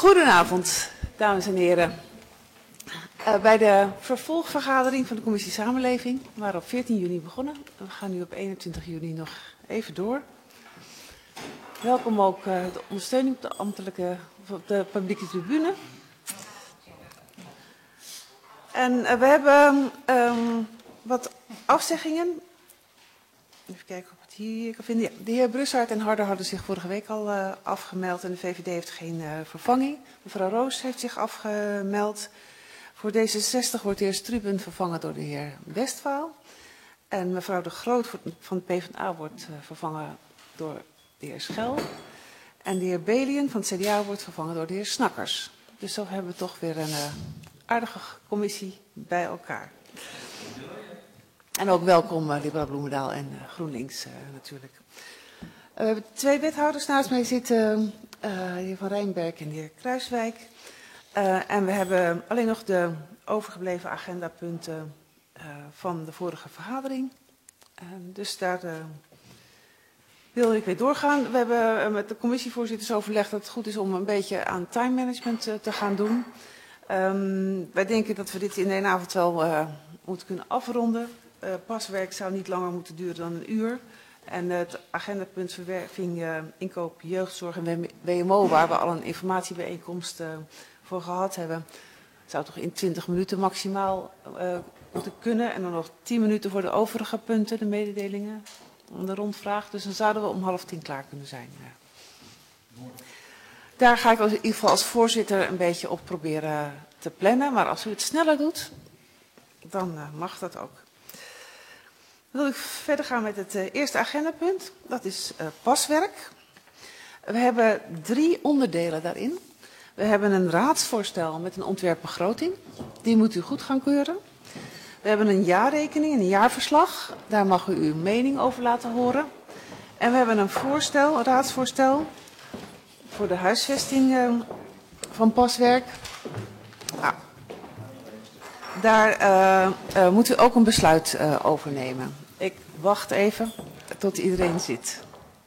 Goedenavond, dames en heren. Bij de vervolgvergadering van de Commissie Samenleving, we waren op 14 juni begonnen. We gaan nu op 21 juni nog even door. Welkom ook de ondersteuning op de publieke tribune. En we hebben wat afzeggingen. Even kijken of ik het hier kan vinden. Ja, de heer Brussaert en Harder hadden zich vorige week al afgemeld en de VVD heeft geen vervanging. Mevrouw Roos heeft zich afgemeld. Voor D66 wordt de heer Struben vervangen door de heer Westphal. En mevrouw De Groot van de PvdA wordt vervangen door de heer Schel. En de heer Belien van het CDA wordt vervangen door de heer Snakkers. Dus zo hebben we toch weer een aardige commissie bij elkaar. En ook welkom Libera Bloemendaal en GroenLinks natuurlijk. We hebben twee wethouders naast mij zitten, de heer Van Rijnberg en de heer Kruiswijk. En we hebben alleen nog de overgebleven agendapunten van de vorige vergadering. Dus daar wil ik mee doorgaan. We hebben met de commissievoorzitters overlegd dat het goed is om een beetje aan time management te gaan doen. Wij denken dat we dit in één avond wel moeten kunnen afronden. Paswerk zou niet langer moeten duren dan een uur. En het agendapunt verwerving, inkoop, jeugdzorg en WMO, waar we al een informatiebijeenkomst voor gehad hebben, zou toch in 20 minuten maximaal moeten kunnen. En dan nog 10 minuten voor de overige punten, de mededelingen, de rondvraag. Dus dan zouden we om 9:30 klaar kunnen zijn. Daar ga ik in ieder geval als voorzitter een beetje op proberen te plannen. Maar als u het sneller doet, dan mag dat ook. Dan wil ik verder gaan met het eerste agendapunt. Dat is paswerk. We hebben 3 onderdelen daarin. We hebben een raadsvoorstel met een ontwerpbegroting. Die moet u goed gaan keuren. We hebben een jaarrekening, een jaarverslag. Daar mag u uw mening over laten horen. En we hebben een raadsvoorstel voor de huisvesting van paswerk. Nou, daar moet u ook een besluit over nemen. Ik wacht even tot iedereen zit.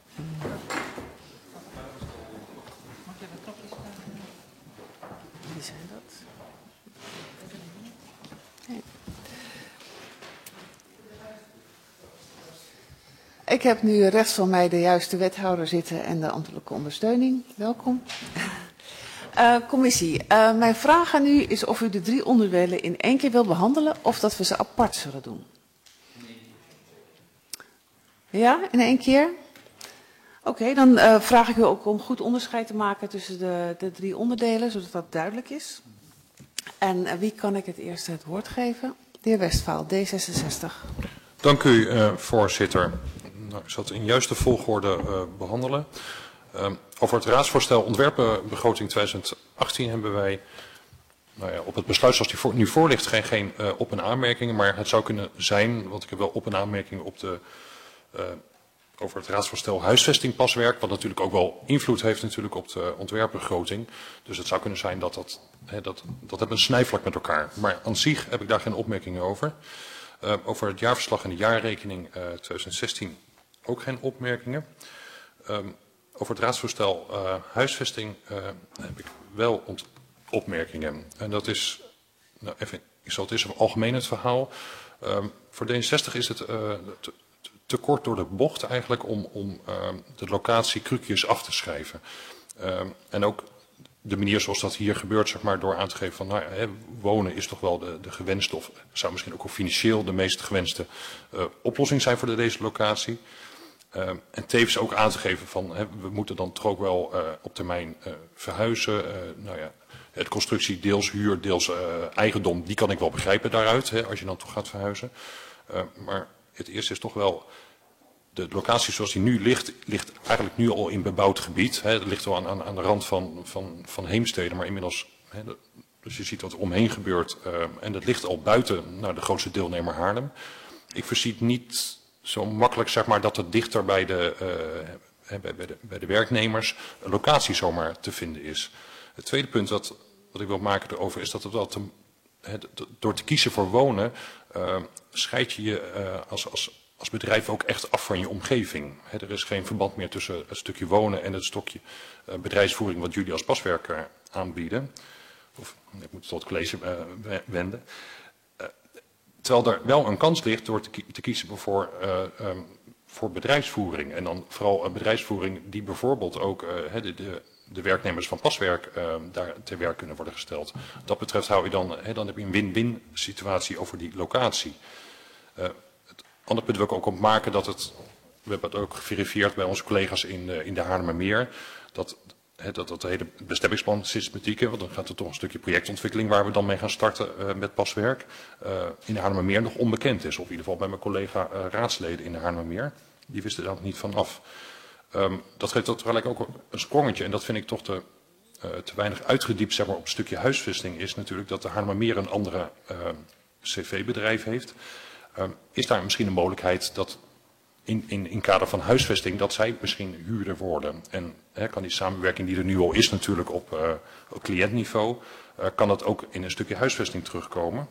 Wie zijn dat? Nee. Ik heb nu rechts van mij de juiste wethouder zitten en de ambtelijke ondersteuning. Welkom. Commissie, mijn vraag aan u is of u de 3 onderdelen in één keer wil behandelen of dat we ze apart zullen doen. Ja, in één keer? Oké, dan vraag ik u ook om goed onderscheid te maken tussen de 3 onderdelen, zodat dat duidelijk is. En wie kan ik het eerst het woord geven? De heer Westphal, D66. Dank u, voorzitter. Nou, ik zal het in juiste volgorde behandelen. Over het raadsvoorstel ontwerpenbegroting 2018 hebben wij op het besluit zoals die nu voor ligt geen op- en aanmerkingen. Maar het zou kunnen zijn, want ik heb wel op- en aanmerkingen op over het raadsvoorstel huisvesting paswerk. Wat natuurlijk ook wel invloed heeft natuurlijk op de ontwerpbegroting. Dus het zou kunnen zijn dat hebben een snijvlak met elkaar. Maar aan zich heb ik daar geen opmerkingen over. Over het jaarverslag en de jaarrekening 2016 ook geen opmerkingen. Over het raadsvoorstel huisvesting heb ik wel opmerkingen. En dat is, nou even, ik zal het eerst algemeen het verhaal. Voor D66 is het te kort door de bocht eigenlijk om de locatie Krukjes af te schrijven. En ook de manier zoals dat hier gebeurt, zeg maar, door aan te geven van wonen is toch wel de gewenste, of zou misschien ook financieel de meest gewenste oplossing zijn voor deze locatie. En tevens ook aan te geven van we moeten dan toch ook wel op termijn verhuizen. De constructie deels huur, deels eigendom, die kan ik wel begrijpen daaruit, als je dan toch gaat verhuizen. Maar het eerste is toch wel, de locatie zoals die nu ligt eigenlijk nu al in bebouwd gebied. Het ligt wel aan de rand van Heemstede, maar inmiddels, dus je ziet wat er omheen gebeurt. En dat ligt al buiten de grootste deelnemer Haarlem. Ik voorzie niet zo makkelijk, zeg maar, dat het dichter bij de werknemers een locatie zomaar te vinden is. Het tweede punt wat ik wil maken erover is dat het wel door te kiezen voor wonen scheid je als bedrijf ook echt af van je omgeving. Er is geen verband meer tussen het stukje wonen en het stukje bedrijfsvoering wat jullie als paswerker aanbieden. Of ik moet het tot college wenden. Terwijl er wel een kans ligt door te kiezen voor bedrijfsvoering. En dan vooral een bedrijfsvoering die bijvoorbeeld ook de werknemers van Paswerk daar te werk kunnen worden gesteld. Wat dat betreft dan heb je een win-win situatie over die locatie. Het andere punt wil ik ook opmaken dat we hebben het ook geverifieerd bij onze collega's in de Haarlemmermeer, dat de hele bestemmingsplan systematiek, want dan gaat er toch een stukje projectontwikkeling waar we dan mee gaan starten met Paswerk, in de Haarlemmermeer nog onbekend is. Of in ieder geval bij mijn collega raadsleden in de Haarlemmermeer. Die wisten daar niet van af. Dat geeft tegelijk ook een sprongetje en dat vind ik toch te weinig uitgediept, zeg maar, op het stukje huisvesting is natuurlijk dat de Haarlemmermeer een andere cv-bedrijf heeft. Is daar misschien een mogelijkheid dat in kader van huisvesting dat zij misschien huurder worden? En kan die samenwerking die er nu al is natuurlijk op cliëntniveau, kan dat ook in een stukje huisvesting terugkomen?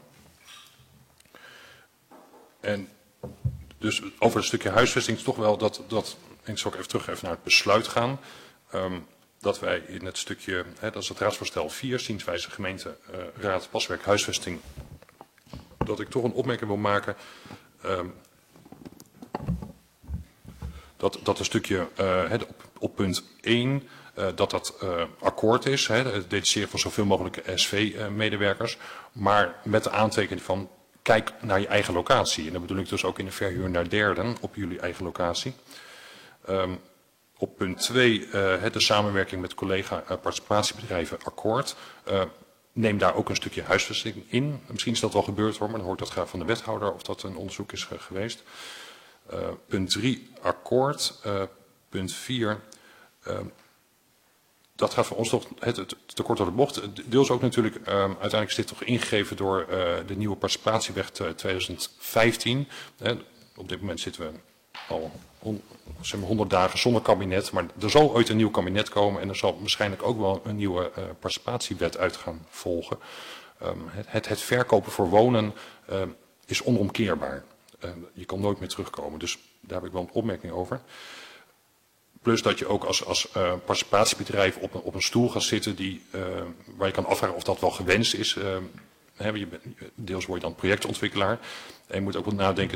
En dus over het stukje huisvesting is toch wel dat ik zal ook even terug naar het besluit gaan. Dat wij in het stukje, dat is het raadsvoorstel 4, zienswijze gemeenteraad Paswerk huisvesting, dat ik toch een opmerking wil maken. Dat een stukje op punt 1, dat akkoord is, het detacheren van zoveel mogelijk SV-medewerkers, maar met de aantekening van kijk naar je eigen locatie. En dat bedoel ik dus ook in de verhuur naar derden op jullie eigen locatie. Op punt 2, de samenwerking met collega-participatiebedrijven akkoord. Neem daar ook een stukje huisvesting in. Misschien is dat wel gebeurd hoor, maar dan hoort dat graag van de wethouder of dat een onderzoek is geweest. Punt 3, akkoord. Punt 4, dat gaat voor ons toch het te kort door de bocht. Deels ook natuurlijk, uiteindelijk is dit toch ingegeven door de nieuwe participatiewet 2015. Op dit moment zitten we al 100 dagen zonder kabinet, maar er zal ooit een nieuw kabinet komen en er zal waarschijnlijk ook wel een nieuwe participatiewet uit gaan volgen. Het verkopen voor wonen is onomkeerbaar. Je kan nooit meer terugkomen, dus daar heb ik wel een opmerking over. Plus dat je ook als participatiebedrijf op een stoel gaat zitten waar je kan afvragen of dat wel gewenst is. Deels word je dan projectontwikkelaar. En je moet ook wel nadenken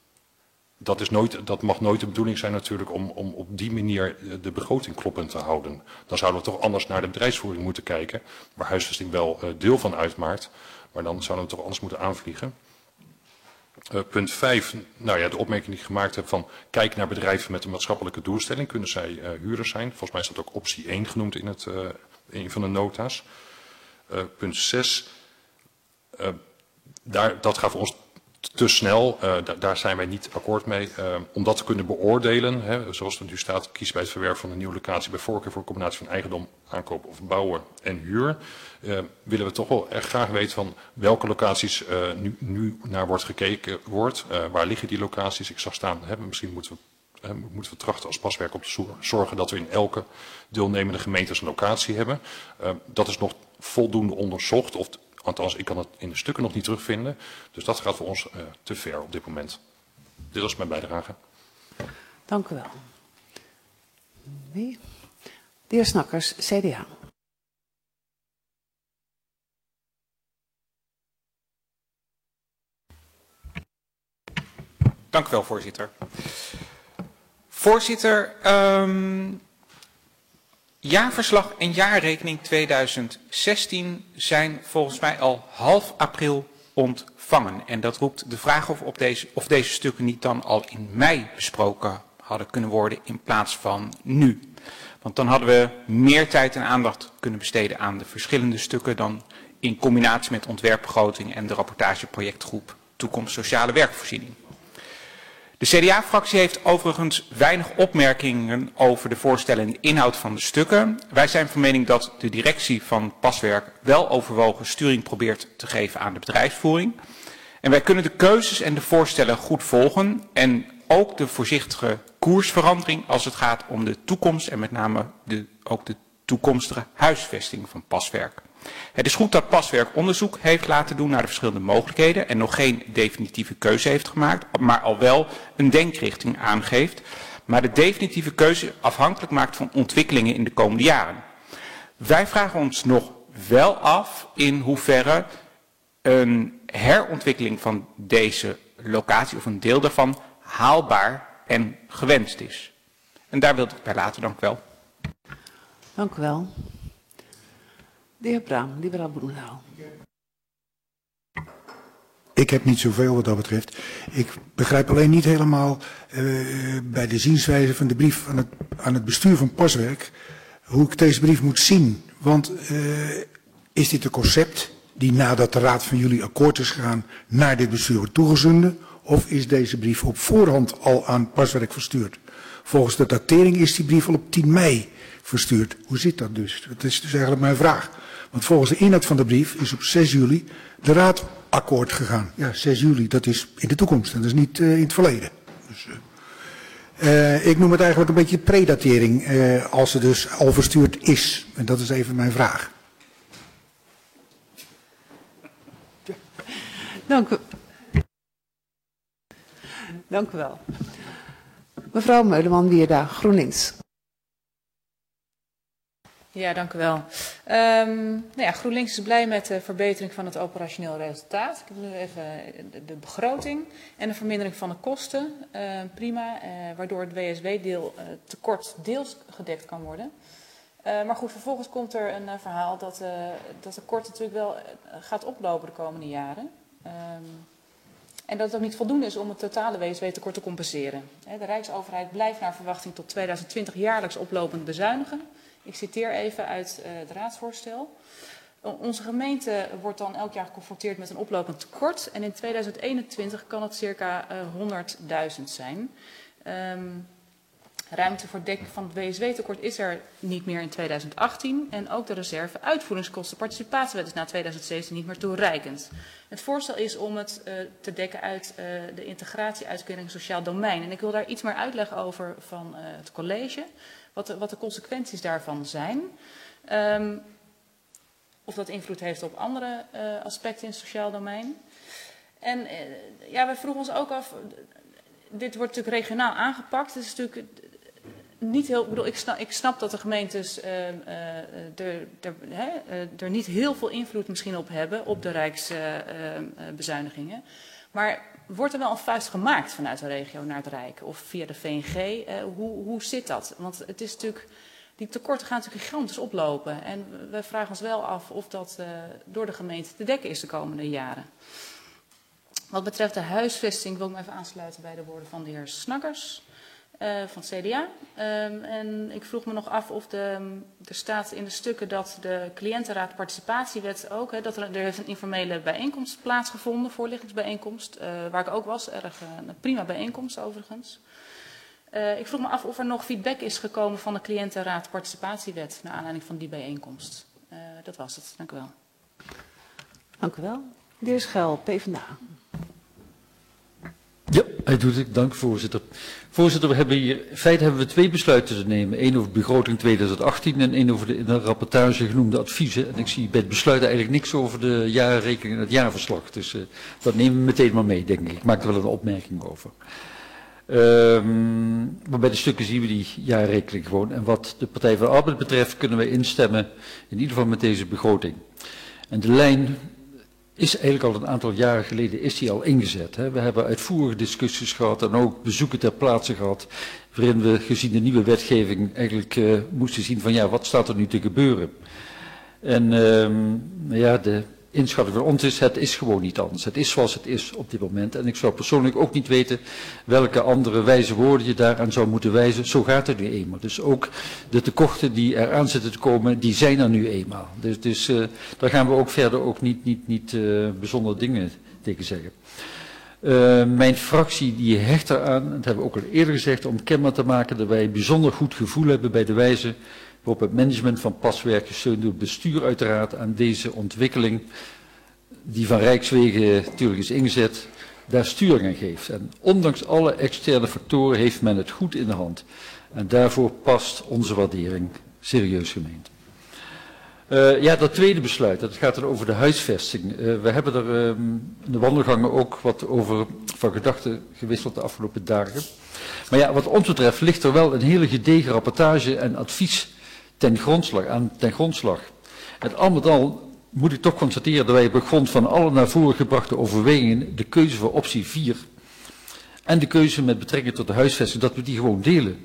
dat mag nooit de bedoeling zijn natuurlijk om op die manier de begroting kloppend te houden. Dan zouden we toch anders naar de bedrijfsvoering moeten kijken, waar huisvesting wel deel van uitmaakt. Maar dan zouden we toch anders moeten aanvliegen. Punt 5, de opmerking die ik gemaakt heb van kijk naar bedrijven met een maatschappelijke doelstelling. Kunnen zij huurders zijn? Volgens mij is dat ook optie 1 genoemd in een van de nota's. Punt 6, dat gaat voor ons te snel. Daar zijn wij niet akkoord mee. Om dat te kunnen beoordelen, zoals het nu staat, kies bij het verwerf van een nieuwe locatie bij voorkeur voor een combinatie van eigendom, aankoop of bouwen en huur. Willen we toch wel erg graag weten van welke locaties nu naar wordt gekeken wordt. Waar liggen die locaties? Ik zag staan, misschien moeten we trachten als Paswerk om te zorgen dat we in elke deelnemende gemeente een locatie hebben. Dat is nog voldoende onderzocht, althans ik kan het in de stukken nog niet terugvinden. Dus dat gaat voor ons te ver op dit moment. Dit was mijn bijdrage. Dank u wel. Wie? De heer Snakkers, CDA. Dank u wel, voorzitter. Voorzitter, jaarverslag en jaarrekening 2016 zijn volgens mij al half april ontvangen. En dat roept de vraag of deze stukken niet dan al in mei besproken hadden kunnen worden in plaats van nu. Want dan hadden we meer tijd en aandacht kunnen besteden aan de verschillende stukken dan in combinatie met ontwerpbegroting en de rapportageprojectgroep Toekomst Sociale Werkvoorziening. De CDA-fractie heeft overigens weinig opmerkingen over de voorstellen en de inhoud van de stukken. Wij zijn van mening dat de directie van Paswerk wel overwogen sturing probeert te geven aan de bedrijfsvoering. En wij kunnen de keuzes en de voorstellen goed volgen en ook de voorzichtige koersverandering als het gaat om de toekomst en met name ook de toekomstige huisvesting van Paswerk. Het is goed dat Paswerk onderzoek heeft laten doen naar de verschillende mogelijkheden en nog geen definitieve keuze heeft gemaakt, maar al wel een denkrichting aangeeft, maar de definitieve keuze afhankelijk maakt van ontwikkelingen in de komende jaren. Wij vragen ons nog wel af in hoeverre een herontwikkeling van deze locatie of een deel daarvan haalbaar en gewenst is. En daar wilde ik bij laten. Dank u wel. Dank u wel. De heer Braam, liberaal Bloemendaal. Ik heb niet zoveel wat dat betreft. Ik begrijp alleen niet helemaal bij de zienswijze van de brief aan het bestuur van Paswerk hoe ik deze brief moet zien. Want is dit een concept die nadat de raad van jullie akkoord is gegaan naar dit bestuur wordt toegezonden? Of is deze brief op voorhand al aan Paswerk verstuurd? Volgens de datering is die brief al op 10 mei verstuurd. Hoe zit dat dus? Dat is dus eigenlijk mijn vraag. Want volgens de inhoud van de brief is op 6 juli de raad akkoord gegaan. Ja, 6 juli, dat is in de toekomst en dat is niet in het verleden. Dus, ik noem het eigenlijk een beetje predatering als het dus al verstuurd is. En dat is even mijn vraag. Dank u. Dank u wel. Mevrouw Meuleman-Wierda, GroenLinks. Ja, dank u wel. GroenLinks is blij met de verbetering van het operationeel resultaat. Ik heb nu even de begroting en de vermindering van de kosten. Prima, waardoor het WSW-deel tekort deels gedekt kan worden. Maar goed, vervolgens komt er een verhaal dat tekort natuurlijk wel gaat oplopen de komende jaren. En dat het ook niet voldoende is om het totale WSW-tekort te compenseren. De Rijksoverheid blijft naar verwachting tot 2020 jaarlijks oplopend bezuinigen. Ik citeer even uit het raadsvoorstel. Onze gemeente wordt dan elk jaar geconfronteerd met een oplopend tekort. En in 2021 kan het circa 100.000 zijn. Ruimte voor dekking van het WSW-tekort is er niet meer in 2018. En ook de reserve uitvoeringskosten participatiewet is na 2017 niet meer toereikend. Het voorstel is om het te dekken uit de integratie-uitkering sociaal domein. En ik wil daar iets meer uitleg over van het college. Wat de consequenties daarvan zijn. Of dat invloed heeft op andere aspecten in het sociaal domein. En wij vroegen ons ook af, dit wordt natuurlijk regionaal aangepakt. Het is natuurlijk niet heel, ik snap dat de gemeentes er niet heel veel invloed misschien op hebben, op de rijksbezuinigingen. Maar wordt er wel een vuist gemaakt vanuit de regio naar het Rijk of via de VNG? Hoe zit dat? Want het is natuurlijk, die tekorten gaan natuurlijk gigantisch oplopen. En we vragen ons wel af of dat door de gemeente te dekken is de komende jaren. Wat betreft de huisvesting wil ik me even aansluiten bij de woorden van de heer Snakkers van het CDA. En ik vroeg me nog af of er staat in de stukken dat de cliëntenraad participatiewet ook, dat er heeft een informele bijeenkomst plaatsgevonden, voorlichtingsbijeenkomst, waar ik ook was, erg een prima bijeenkomst overigens. Ik vroeg me af of er nog feedback is gekomen van de cliëntenraad participatiewet naar aanleiding van die bijeenkomst. Dat was het. Dank u wel. Dank u wel. De heer Schel, PvdA. Ja, hij doet het. Dank, voorzitter. Voorzitter, in feite hebben we 2 besluiten te nemen. Eén over begroting 2018 en één over de in de rapportage genoemde adviezen. En ik zie bij het besluit eigenlijk niks over de jaarrekening en het jaarverslag. Dus dat nemen we meteen maar mee, denk ik. Ik maak er wel een opmerking over. Maar bij de stukken zien we die jaarrekening gewoon. En wat de Partij van de Arbeid betreft kunnen we instemmen, in ieder geval met deze begroting. En de lijn is eigenlijk al een aantal jaren geleden is die al ingezet. Hè. We hebben uitvoerige discussies gehad en ook bezoeken ter plaatse gehad, waarin we gezien de nieuwe wetgeving eigenlijk moesten zien van ja, wat staat er nu te gebeuren. En de inschatting van ons is, het is gewoon niet anders. Het is zoals het is op dit moment. En ik zou persoonlijk ook niet weten welke andere wijze woorden je daaraan zou moeten wijzen. Zo gaat het nu eenmaal. Dus ook de tekorten die eraan zitten te komen, die zijn er nu eenmaal. Dus daar gaan we ook verder ook niet bijzondere dingen tegen zeggen. Mijn fractie die hecht eraan, dat hebben we ook al eerder gezegd, om kenbaar te maken dat wij een bijzonder goed gevoel hebben bij de wijze waarop het management van Paswerk gesteund door het bestuur uiteraard aan deze ontwikkeling, die van Rijkswegen natuurlijk is ingezet, daar sturing aan geeft. En ondanks alle externe factoren heeft men het goed in de hand. En daarvoor past onze waardering serieus gemeend. Dat tweede besluit, dat gaat dan over de huisvesting. We hebben er in de wandelgangen ook wat over van gedachten gewisseld de afgelopen dagen. Maar ja, wat ons betreft ligt er wel een hele gedegen rapportage en advies ten grondslag. En al met al moet ik toch constateren dat wij op grond van alle naar voren gebrachte overwegingen de keuze voor optie 4 en de keuze met betrekking tot de huisvesting, dat we die gewoon delen.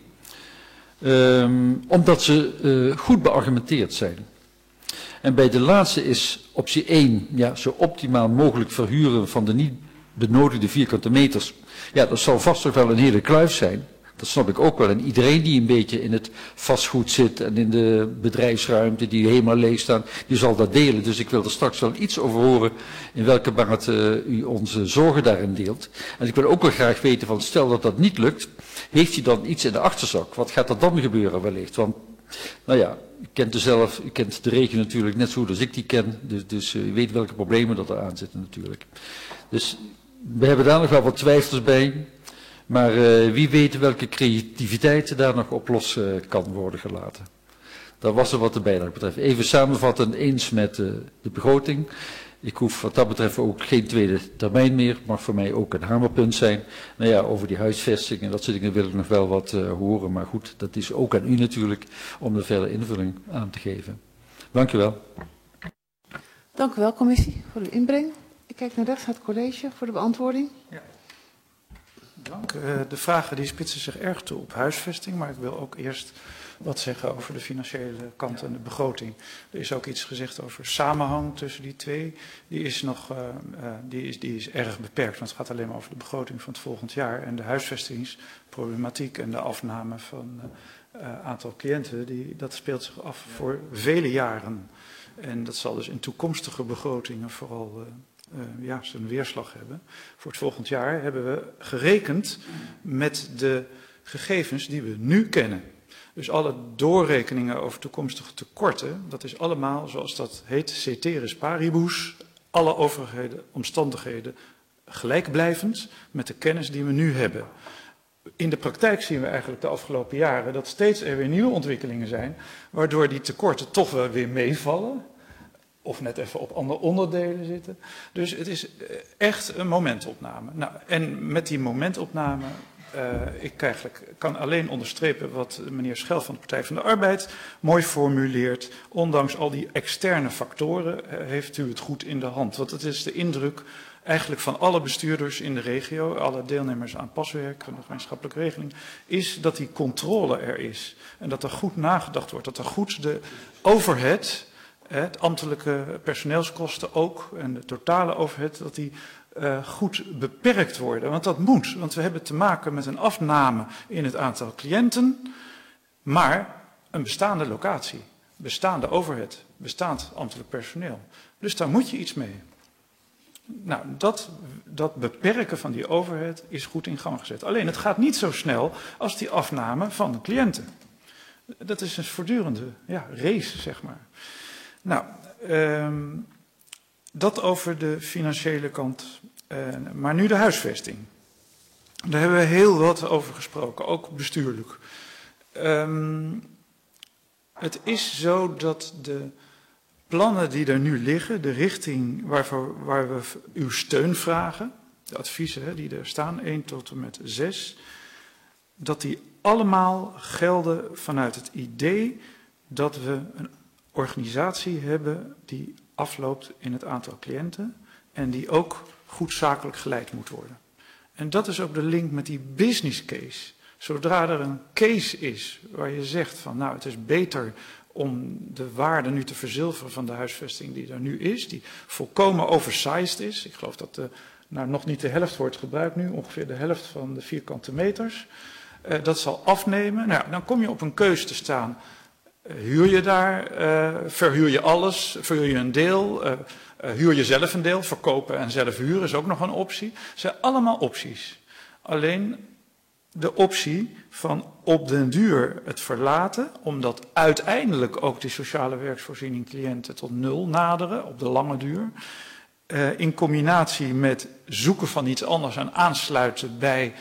Omdat ze goed beargumenteerd zijn. En bij de laatste is optie 1, ja, zo optimaal mogelijk verhuren van de niet benodigde vierkante meters. Ja, dat zal vast toch wel een hele kluif zijn. Dat snap ik ook wel. En iedereen die een beetje in het vastgoed zit en in de bedrijfsruimte, die helemaal leeg staan, die zal dat delen. Dus ik wil er straks wel iets over horen in welke mate u onze zorgen daarin deelt. En ik wil ook wel graag weten van, stel dat dat niet lukt, heeft u dan iets in de achterzak? Wat gaat er dan gebeuren wellicht? Want, nou ja, u kent de regio natuurlijk net zo goed als ik die ken, dus u weet welke problemen dat er aan zitten natuurlijk. Dus we hebben daar nog wel wat twijfels bij. Maar wie weet welke creativiteit daar nog op los kan worden gelaten. Dat was er wat de bijdrage betreft. Even samenvattend eens met de begroting. Ik hoef wat dat betreft ook geen tweede termijn meer. Mag voor mij ook een hamerpunt zijn. Nou ja, over die huisvesting en dat soort dingen wil ik nog wel wat horen. Maar goed, dat is ook aan u natuurlijk om er verder invulling aan te geven. Dank u wel. Dank u wel, commissie, voor uw inbreng. Ik kijk naar rechts naar het college voor de beantwoording. Ja. Dank. De vragen die spitsen zich erg toe op huisvesting, maar ik wil ook eerst wat zeggen over de financiële kant en de begroting. Er is ook iets gezegd over samenhang tussen die twee. Die is erg beperkt, want het gaat alleen maar over de begroting van het volgend jaar. En de huisvestingsproblematiek en de afname van aantal cliënten, dat speelt zich af voor vele jaren. En dat zal dus in toekomstige begrotingen vooral zijn weerslag hebben. Voor het volgend jaar hebben we gerekend met de gegevens die we nu kennen. Dus alle doorrekeningen over toekomstige tekorten, dat is allemaal, zoals dat heet, ceteris paribus, alle overige omstandigheden gelijkblijvend met de kennis die we nu hebben. In de praktijk zien we eigenlijk de afgelopen jaren dat steeds er weer nieuwe ontwikkelingen zijn, waardoor die tekorten toch wel weer meevallen. Of net even op andere onderdelen zitten. Dus het is echt een momentopname. Nou, en met die momentopname, ik kan alleen onderstrepen wat meneer Schel van de Partij van de Arbeid mooi formuleert. Ondanks al die externe factoren heeft u het goed in de hand. Want het is de indruk eigenlijk van alle bestuurders in de regio, alle deelnemers aan paswerk, van de gemeenschappelijke regeling, is dat die controle er is. En dat er goed nagedacht wordt, dat er goed de overhead, het ambtelijke personeelskosten ook en de totale overhead, dat die goed beperkt worden. Want dat moet, want we hebben te maken met een afname in het aantal cliënten, maar een bestaande locatie, bestaande overhead, bestaand ambtelijk personeel. Dus daar moet je iets mee. Nou, dat beperken van die overhead is goed in gang gezet. Alleen het gaat niet zo snel als die afname van de cliënten. Dat is een voortdurende race, zeg maar. Nou, dat over de financiële kant. Maar nu de huisvesting. Daar hebben we heel wat over gesproken, ook bestuurlijk. Het is zo dat de plannen die er nu liggen, de richting waar we uw steun vragen, de adviezen die er staan, 1 tot en met 6, dat die allemaal gelden vanuit het idee dat we een organisatie hebben die afloopt in het aantal cliënten en die ook goed zakelijk geleid moet worden. En dat is ook de link met die business case. Zodra er een case is waar je zegt van nou het is beter om de waarde nu te verzilveren van de huisvesting die er nu is, die volkomen oversized is. Ik geloof dat nog niet de helft wordt gebruikt nu, ongeveer de helft van de vierkante meters. Dat zal afnemen. Nou, dan kom je op een keuze te staan. Huur je daar, verhuur je alles, verhuur je een deel, huur je zelf een deel, verkopen en zelf huren is ook nog een optie. Het zijn allemaal opties. Alleen de optie van op den duur het verlaten, omdat uiteindelijk ook die sociale werksvoorziening cliënten tot 0 naderen op de lange duur. In combinatie met zoeken van iets anders en aansluiten bij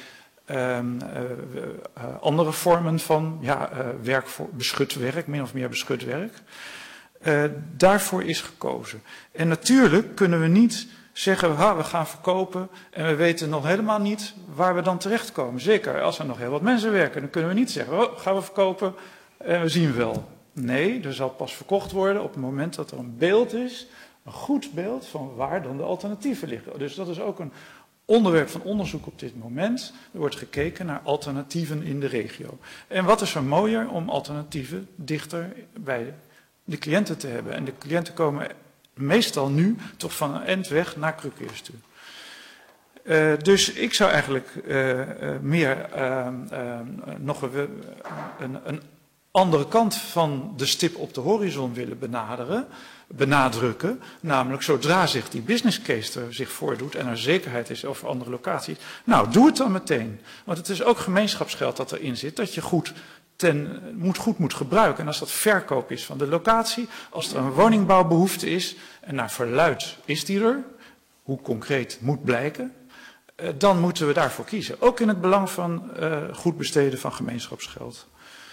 andere vormen van beschut werk, min of meer beschut werk. Daarvoor is gekozen. En natuurlijk kunnen we niet zeggen, we gaan verkopen en we weten nog helemaal niet waar we dan terechtkomen. Zeker als er nog heel wat mensen werken, dan kunnen we niet zeggen, gaan we verkopen en we zien wel. Nee, er zal pas verkocht worden op het moment dat er een beeld is, een goed beeld van waar dan de alternatieven liggen. Dus dat is ook een onderwerp van onderzoek op dit moment. Er wordt gekeken naar alternatieven in de regio. En wat is er mooier om alternatieven dichter bij de cliënten te hebben. En de cliënten komen meestal nu toch van een eind weg naar Krukeers toe. Dus ik zou eigenlijk meer nog een andere kant van de stip op de horizon willen benadrukken. Namelijk zodra zich die business case er zich voordoet en er zekerheid is over andere locaties. Nou, doe het dan meteen. Want het is ook gemeenschapsgeld dat erin zit, dat je goed moet gebruiken. En als dat verkoop is van de locatie, als er een woningbouwbehoefte is, en naar verluidt is die er, hoe concreet moet blijken, dan moeten we daarvoor kiezen. Ook in het belang van goed besteden van gemeenschapsgeld.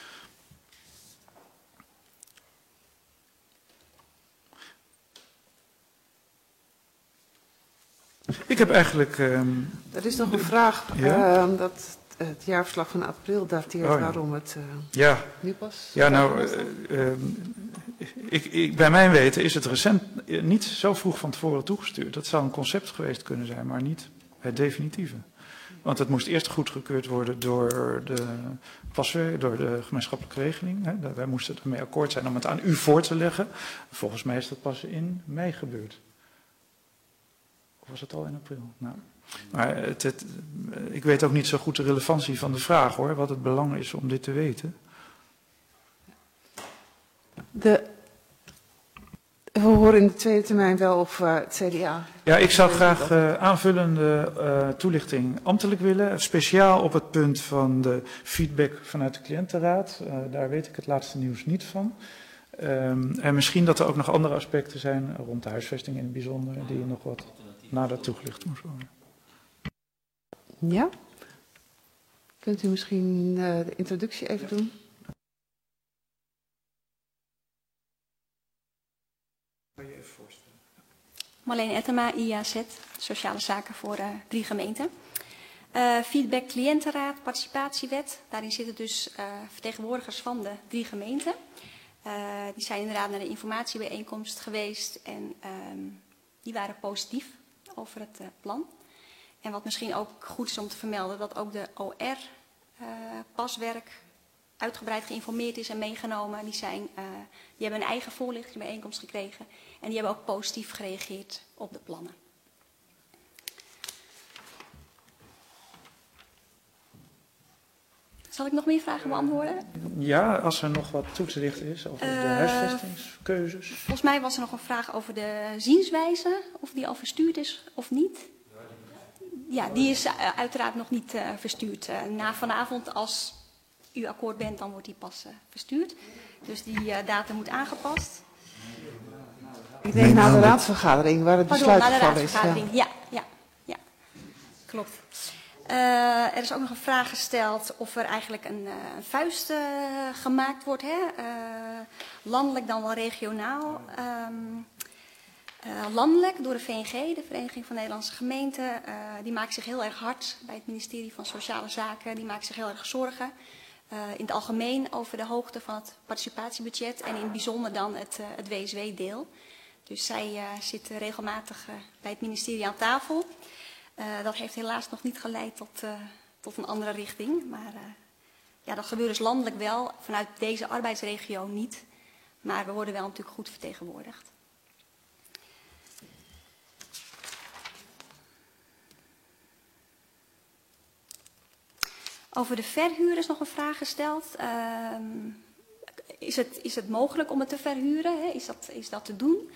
Ik heb eigenlijk... Er is nog een vraag dat het jaarverslag van april dateert, waarom het nu pas... Ja, nou, bij mijn weten is het recent niet zo vroeg van tevoren toegestuurd. Dat zou een concept geweest kunnen zijn, maar niet het definitieve. Want het moest eerst goedgekeurd worden door de gemeenschappelijke regeling. Hè. Wij moesten ermee akkoord zijn om het aan u voor te leggen. Volgens mij is dat pas in mei gebeurd. Of was het al in april? Nou, maar ik weet ook niet zo goed de relevantie van de vraag, hoor. Wat het belang is om dit te weten. We horen in de tweede termijn wel of het CDA... Ja, ik zou graag aanvullende toelichting ambtelijk willen. Speciaal op het punt van de feedback vanuit de cliëntenraad. Daar weet ik het laatste nieuws niet van. En misschien dat er ook nog andere aspecten zijn rond de huisvesting in het bijzonder, die nog wat nader toegelicht moeten worden. Ja? Kunt u misschien de introductie even doen? Marleen Ettema, IAZ, Sociale Zaken voor 3 gemeenten. Feedback Cliëntenraad, Participatiewet. Daarin zitten dus vertegenwoordigers van de 3 gemeenten. Die zijn inderdaad naar de informatiebijeenkomst geweest en die waren positief over het plan. En wat misschien ook goed is om te vermelden, dat ook de OR-paswerk uitgebreid geïnformeerd is en meegenomen. Die hebben een eigen voorlichtingbijeenkomst gekregen en die hebben ook positief gereageerd op de plannen. Zal ik nog meer vragen beantwoorden? Ja, als er nog wat toe te lichten is over de huisvestingskeuzes. Volgens mij was er nog een vraag over de zienswijze, of die al verstuurd is of niet. Ja, die is uiteraard nog niet verstuurd. Na vanavond, als u akkoord bent, dan wordt die pas verstuurd. Dus die datum moet aangepast. Ik denk na de raadsvergadering, waar het besluit gevallen is. Ja, klopt. Er is ook nog een vraag gesteld of er eigenlijk een vuist gemaakt wordt. Landelijk dan wel regionaal. Landelijk door de VNG, de Vereniging van Nederlandse Gemeenten. Die maakt zich heel erg hard bij het ministerie van Sociale Zaken. Die maakt zich heel erg zorgen. In het algemeen over de hoogte van het participatiebudget. En in het bijzonder dan het WSW-deel. Dus zij zitten regelmatig bij het ministerie aan tafel. Dat heeft helaas nog niet geleid tot een andere richting. Maar dat gebeurt dus landelijk wel. Vanuit deze arbeidsregio niet. Maar we worden wel natuurlijk goed vertegenwoordigd. Over de verhuur is nog een vraag gesteld. Is het mogelijk om het te verhuren? Hè? Is dat te doen?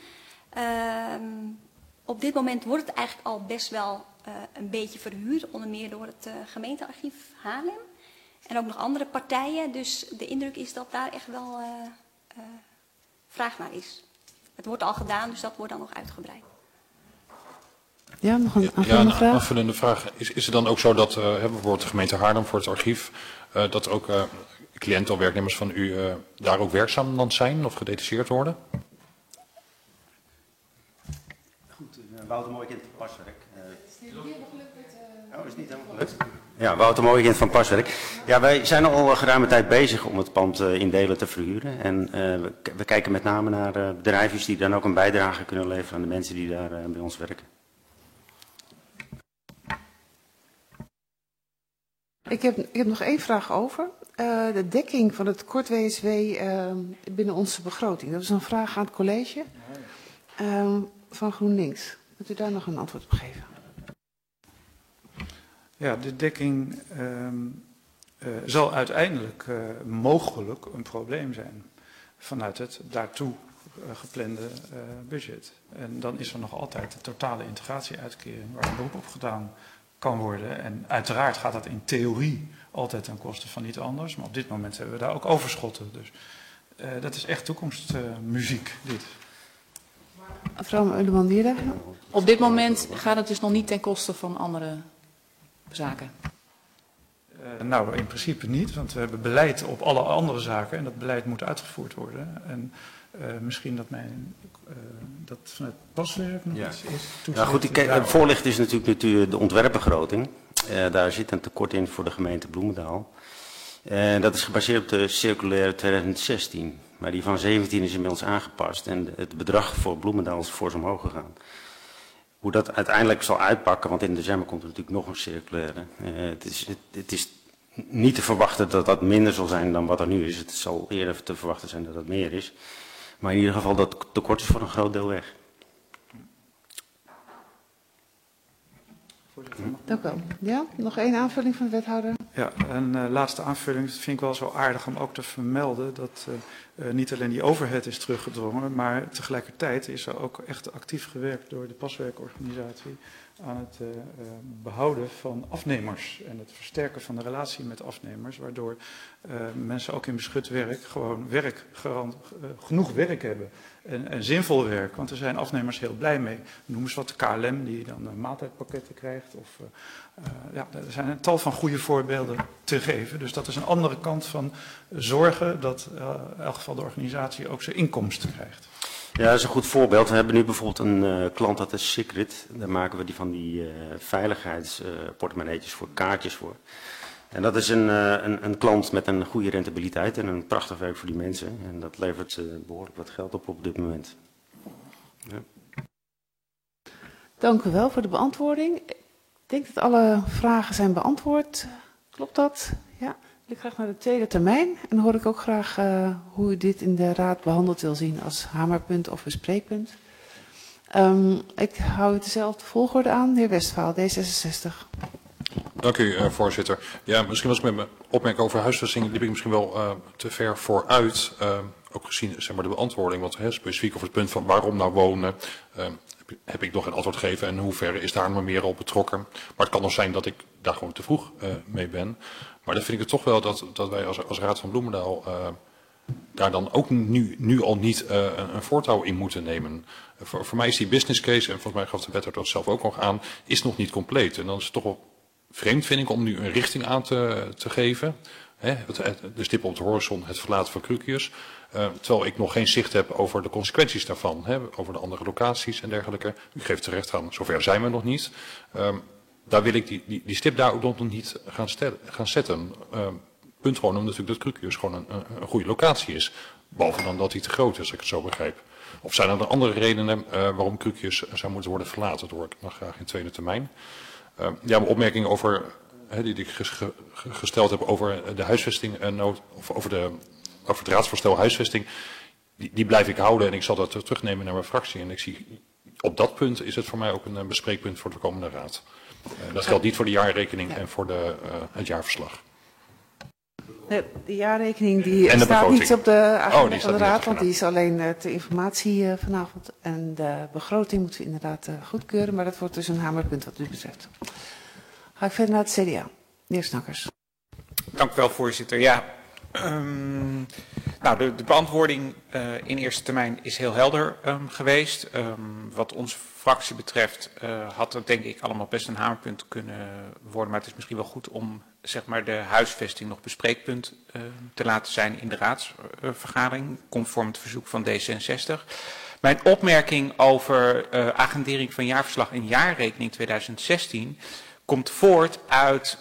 Op dit moment wordt het eigenlijk al best wel een beetje verhuurd. Onder meer door het gemeentearchief Haarlem. En ook nog andere partijen. Dus de indruk is dat daar echt wel vraag naar is. Het wordt al gedaan, dus dat wordt dan nog uitgebreid. Ja, nog een aanvullende vraag? Een aanvullende vraag. Is het dan ook zo dat bijvoorbeeld de gemeente Haarlem voor het archief, dat ook cliënten of werknemers van u daar ook werkzaam dan zijn of gedetacheerd worden? Goed, Wouter Mooijkind van Paswerk. Oh, is niet helemaal gelukt? Ja, Wouter Mooijkind van Paswerk. Ja, wij zijn al geruime tijd bezig om het pand in delen te verhuren. En we kijken met name naar bedrijfjes die dan ook een bijdrage kunnen leveren aan de mensen die daar bij ons werken. Ik heb nog één vraag over. De dekking van het kort WSW binnen onze begroting. Dat is een vraag aan het college van GroenLinks. Kunt u daar nog een antwoord op geven? Ja, de dekking zal uiteindelijk mogelijk een probleem zijn vanuit het daartoe geplande budget. En dan is er nog altijd de totale integratieuitkering waar een beroep op gedaan kan worden. En uiteraard gaat dat in theorie altijd ten koste van iets anders. Maar op dit moment hebben we daar ook overschotten. Dus dat is echt toekomstmuziek, dit. Mevrouw Ulleman-Dierde. Op dit moment gaat het dus nog niet ten koste van andere zaken? Nou, in principe niet, want we hebben beleid op alle andere zaken en dat beleid moet uitgevoerd worden. En misschien dat dat vanuit Paswerk nog iets is. Ja, goed, voorlicht is natuurlijk de ontwerpbegroting. Daar zit een tekort in voor de gemeente Bloemendaal. Dat is gebaseerd op de circulaire 2016. Maar die van 17 is inmiddels aangepast en het bedrag voor Bloemendaal is fors omhoog gegaan. Hoe dat uiteindelijk zal uitpakken, want in december komt er natuurlijk nog een circulaire. Het is niet te verwachten dat dat minder zal zijn dan wat er nu is. Het zal eerder te verwachten zijn dat het meer is. Maar in ieder geval, dat tekort is voor een groot deel weg. Dank u wel. Ja, nog één aanvulling van de wethouder. Ja, een laatste aanvulling. Dat vind ik wel zo aardig om ook te vermelden dat niet alleen die overhead is teruggedrongen, maar tegelijkertijd is er ook echt actief gewerkt door de Paswerkorganisatie aan het behouden van afnemers en het versterken van de relatie met afnemers, waardoor mensen ook in beschut werk gewoon genoeg werk hebben en zinvol werk, want er zijn afnemers heel blij mee. Noem eens wat de KLM die dan maaltijdpakketten krijgt of ja, er zijn een tal van goede voorbeelden te geven. Dus dat is een andere kant van zorgen dat in elk geval de organisatie ook zijn inkomsten krijgt. Ja, dat is een goed voorbeeld. We hebben nu bijvoorbeeld een klant, dat is Secret. Daar maken we van die veiligheidsportemonneetjes voor, kaartjes voor. En dat is een klant met een goede rentabiliteit en een prachtig werk voor die mensen. En dat levert behoorlijk wat geld op dit moment. Ja. Dank u wel voor de beantwoording. Ik denk dat alle vragen zijn beantwoord. Klopt dat? Ja. Ik graag naar de tweede termijn. En dan hoor ik ook graag hoe u dit in de raad behandeld wil zien als hamerpunt of bespreekpunt. Ik hou het dezelfde volgorde aan. De heer Westphal, D66. Dank u, voorzitter. Ja, misschien was ik met mijn opmerking over huisvesting liep ik misschien wel te ver vooruit. Ook gezien zeg maar, de beantwoording, want specifiek over het punt van waarom nou wonen, heb ik nog een antwoord gegeven en in hoeverre is daar nog meer op betrokken. Maar het kan nog zijn dat ik daar gewoon te vroeg mee ben. Maar dan vind ik het toch wel dat wij als Raad van Bloemendaal daar dan ook nu al niet een voortouw in moeten nemen. Voor mij is die business case, en volgens mij gaf de wethouder dat zelf ook nog aan, is nog niet compleet. En dan is het toch wel vreemd, vind ik, om nu een richting aan te geven. De stip op de horizon, het verlaten van Crucius. Terwijl ik nog geen zicht heb over de consequenties daarvan. Over de andere locaties en dergelijke. U geeft terecht aan, zover zijn we nog niet. Daar wil ik die stip daar ook nog niet gaan zetten. Punt gewoon omdat natuurlijk dat Crucius gewoon een goede locatie is. Behalve dan dat hij te groot is, als ik het zo begrijp. Of zijn er andere redenen waarom Crucius zou moeten worden verlaten? Dat hoor ik nog graag in tweede termijn. Ja, mijn opmerking over, die ik gesteld heb over de huisvesting of over het raadsvoorstel huisvesting, die blijf ik houden en ik zal dat terugnemen naar mijn fractie. En ik zie, op dat punt is het voor mij ook een bespreekpunt voor de komende raad. Dat geldt niet voor de jaarrekening en voor het jaarverslag. De jaarrekening die staat niet op de agenda van de raad, want die is alleen ter informatie vanavond. En de begroting moeten we inderdaad goedkeuren, maar dat wordt dus een hamerpunt wat u betreft. Ga ik verder naar het CDA. De heer Snakkers. Dank u wel, voorzitter. Ja, nou, de beantwoording in eerste termijn is heel helder geweest. Wat onze fractie betreft had het denk ik allemaal best een hamerpunt kunnen worden. Maar het is misschien wel goed om zeg maar, de huisvesting nog bespreekpunt te laten zijn in de raadsvergadering. Conform het verzoek van D66. Mijn opmerking over agendering van jaarverslag en jaarrekening 2016 komt voort uit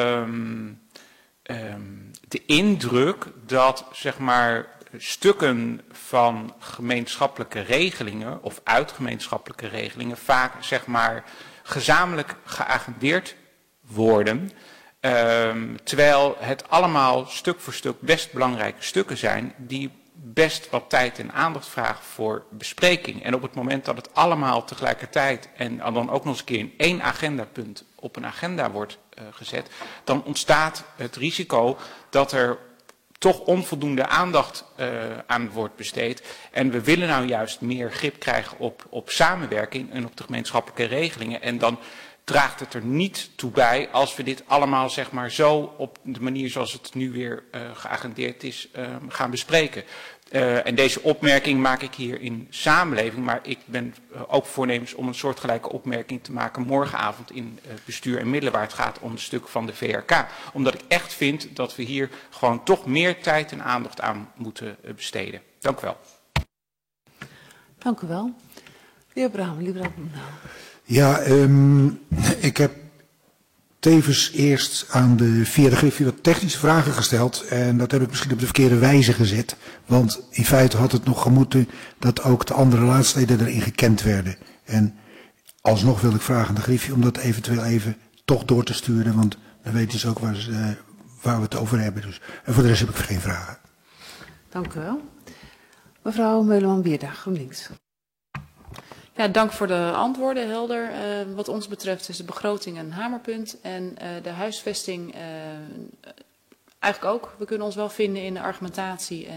de indruk dat, zeg maar, stukken van gemeenschappelijke regelingen of uit gemeenschappelijke regelingen vaak, zeg maar, gezamenlijk geagendeerd worden. Terwijl het allemaal stuk voor stuk best belangrijke stukken zijn die best wat tijd en aandacht vragen voor bespreking. En op het moment dat het allemaal tegelijkertijd en dan ook nog eens een keer in één agendapunt op een agenda wordt gezet, dan ontstaat het risico dat er toch onvoldoende aandacht aan wordt besteed. En we willen nou juist meer grip krijgen op samenwerking en op de gemeenschappelijke regelingen. En dan draagt het er niet toe bij als we dit allemaal, zeg maar, zo op de manier zoals het nu weer geagendeerd is gaan bespreken. En deze opmerking maak ik hier in samenleving, maar ik ben ook voornemens om een soortgelijke opmerking te maken morgenavond in bestuur en middelen waar het gaat om het stuk van de VRK. Omdat ik echt vind dat we hier gewoon toch meer tijd en aandacht aan moeten besteden. Dank u wel. Dank u wel. De heer Braam, liberaal. Ja, ik heb tevens eerst via de Griffie wat technische vragen gesteld. En dat heb ik misschien op de verkeerde wijze gezet. Want in feite had het nog gemoeten dat ook de andere laadsteden erin gekend werden. En alsnog wil ik vragen aan de Griffie om dat eventueel even toch door te sturen. Want dan weten ze ook waar we het over hebben. Dus. En voor de rest heb ik geen vragen. Dank u wel. Mevrouw Meuleman-Bierda, GroenLinks. Ja, dank voor de antwoorden, helder. Wat ons betreft is de begroting een hamerpunt en de huisvesting eigenlijk ook. We kunnen ons wel vinden in de argumentatie,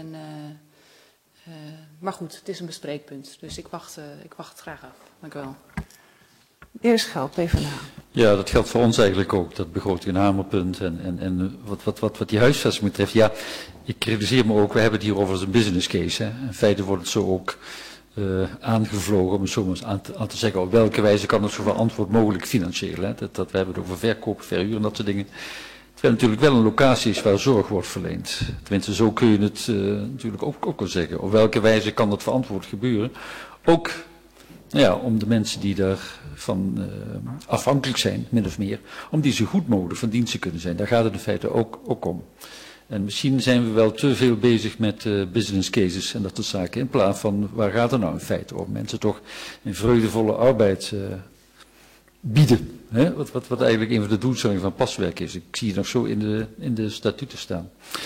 maar goed, het is een bespreekpunt. Dus ik wacht het graag af. Dank u wel. De heer Schel, PvdA. Ja, dat geldt voor ons eigenlijk ook, dat begroting een hamerpunt. En wat die huisvesting betreft, ja, ik realiseer me ook, we hebben het hier over als een business case. Hè. In feite wordt het zo ook aangevlogen, om het zo maar aan te zeggen, op welke wijze kan het zo verantwoord mogelijk financieel. Hè? Dat we hebben het over verkoop, verhuur en dat soort dingen. Terwijl natuurlijk wel een locatie is waar zorg wordt verleend. Tenminste, zo kun je het natuurlijk ook wel zeggen. Op welke wijze kan dat verantwoord gebeuren? Ook ja, om de mensen die daarvan afhankelijk zijn, min of meer, om die zo goed mogelijk van dienst te kunnen zijn. Daar gaat het in feite ook om. En misschien zijn we wel te veel bezig met business cases en dat soort zaken, in plaats van waar gaat het nou in feite om? Mensen toch een vreugdevolle arbeid bieden. Hè? Wat eigenlijk een van de doelstellingen van paswerk is. Ik zie het nog zo in de statuten staan.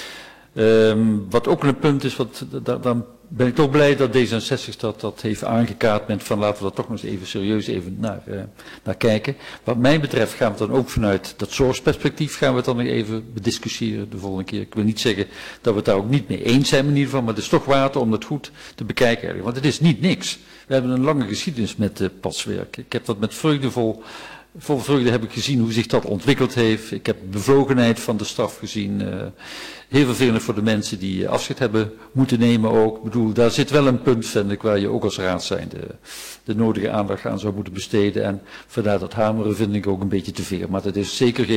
Wat ook een punt is, dan ben ik toch blij dat D66 dat heeft aangekaart met van laten we dat toch nog eens even serieus naar kijken. Wat mij betreft gaan we dan ook vanuit dat zorgsperspectief gaan we het dan nog even bediscussiëren de volgende keer. Ik wil niet zeggen dat we het daar ook niet mee eens zijn in ieder geval, maar het is toch waard om dat goed te bekijken eigenlijk. Want het is niet niks. We hebben een lange geschiedenis met paswerk. Ik heb dat met vol vreugde heb ik gezien hoe zich dat ontwikkeld heeft. Ik heb de bevlogenheid van de staf gezien. Heel vervelend voor de mensen die afscheid hebben moeten nemen ook. Ik bedoel, daar zit wel een punt, vind ik, waar je ook als raad zijn de nodige aandacht aan zou moeten besteden. En vandaar dat hameren vind ik ook een beetje te veel. Maar dat is zeker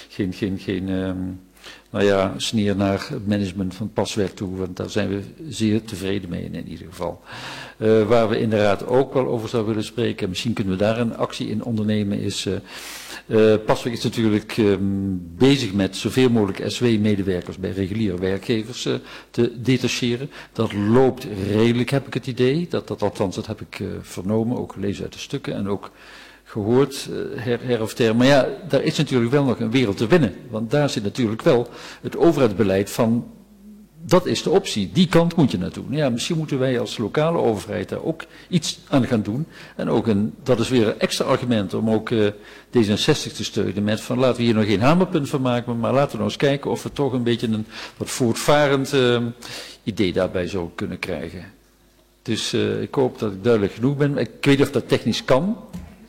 geen sneer naar het management van paswerk toe, want daar zijn we zeer tevreden mee in ieder geval. Waar we inderdaad ook wel over zouden willen spreken, misschien kunnen we daar een actie in ondernemen, is paswerk is natuurlijk bezig met zoveel mogelijk SW-medewerkers bij reguliere werkgevers te detacheren. Dat loopt redelijk, heb ik het idee. Althans, dat heb ik vernomen, ook gelezen uit de stukken en ook gehoord, her of ter. Maar ja, daar is natuurlijk wel nog een wereld te winnen. Want daar zit natuurlijk wel het overheidsbeleid van, dat is de optie, die kant moet je naartoe. Nou ja, misschien moeten wij als lokale overheid daar ook iets aan gaan doen. En ook dat is weer een extra argument om ook D66 te steunen met van laten we hier nog geen hamerpunt van maken, maar laten we nou eens kijken of we toch een beetje een wat voortvarend idee daarbij zouden kunnen krijgen. Dus ik hoop dat ik duidelijk genoeg ben. Ik weet niet of dat technisch kan.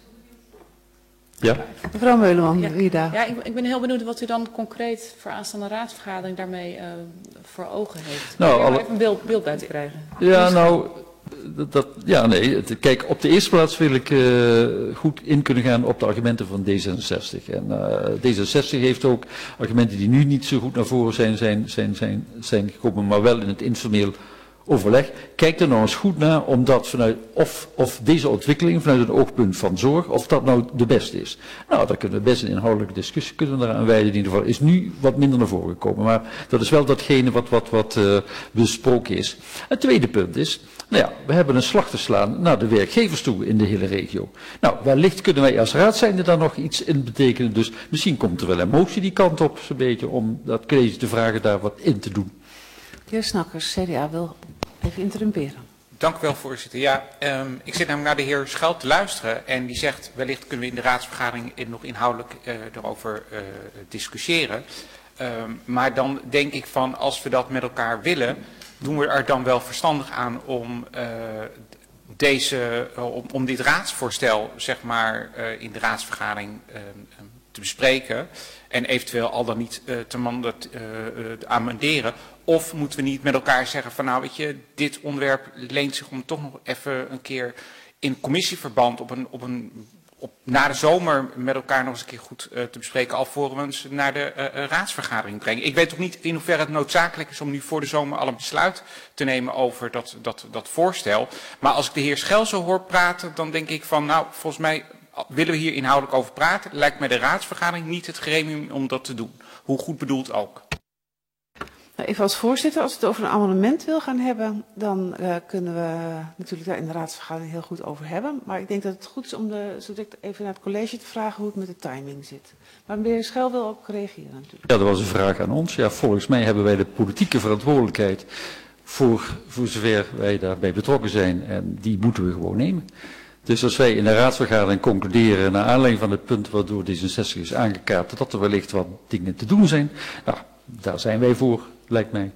Ja. Mevrouw Meuleman, Rida. Ja, ik ben heel benieuwd wat u dan concreet voor aanstaande raadsvergadering daarmee voor ogen heeft. Nou, even een beeld bij te krijgen. Ja, kijk, op de eerste plaats wil ik goed in kunnen gaan op de argumenten van D66. En D66 heeft ook argumenten die nu niet zo goed naar voren zijn gekomen, maar wel in het informeel overleg. Kijk er nou eens goed naar, omdat vanuit, of deze ontwikkeling vanuit het oogpunt van zorg, of dat nou de beste is. Nou, daar kunnen we best een inhoudelijke discussie kunnen we eraan wijden. In ieder geval is nu wat minder naar voren gekomen. Maar dat is wel datgene wat besproken is. Het tweede punt is, nou ja, we hebben een slag te slaan naar de werkgevers toe in de hele regio. Nou, wellicht kunnen wij als raad zijnde daar nog iets in betekenen. Dus misschien komt er wel een motie die kant op, zo'n beetje, om dat college te vragen daar wat in te doen. De heer Snakkers, CDA, wil even interrumperen. Dank u wel, voorzitter. Ja, ik zit namelijk naar de heer Schuil te luisteren en die zegt wellicht kunnen we in de raadsvergadering nog inhoudelijk erover discussiëeren. Maar dan denk ik van als we dat met elkaar willen, doen we er dan wel verstandig aan om om dit raadsvoorstel zeg maar in de raadsvergadering te bespreken en eventueel al dan niet te amenderen. Of moeten we niet met elkaar zeggen van nou weet je, dit onderwerp leent zich om toch nog even een keer in commissieverband na de zomer met elkaar nog eens een keer goed te bespreken, alvorens we naar de raadsvergadering brengen. Ik weet ook niet in hoeverre het noodzakelijk is om nu voor de zomer al een besluit te nemen over dat voorstel. Maar als ik de heer Schel zo hoor praten, dan denk ik van nou, volgens mij willen we hier inhoudelijk over praten. Lijkt mij de raadsvergadering niet het gremium om dat te doen. Hoe goed bedoeld ook. Nou, even als voorzitter, als het over een amendement wil gaan hebben, dan kunnen we natuurlijk daar in de raadsvergadering heel goed over hebben. Maar ik denk dat het goed is om zo direct even naar het college te vragen hoe het met de timing zit. Maar de heer Schel wil ook reageren natuurlijk. Ja, dat was een vraag aan ons. Ja, volgens mij hebben wij de politieke verantwoordelijkheid voor zover wij daarbij betrokken zijn. En die moeten we gewoon nemen. Dus als wij in de raadsvergadering concluderen, naar aanleiding van het punt waardoor D66 is aangekaart, dat er wellicht wat dingen te doen zijn, nou, daar zijn wij voor, lijkt mij.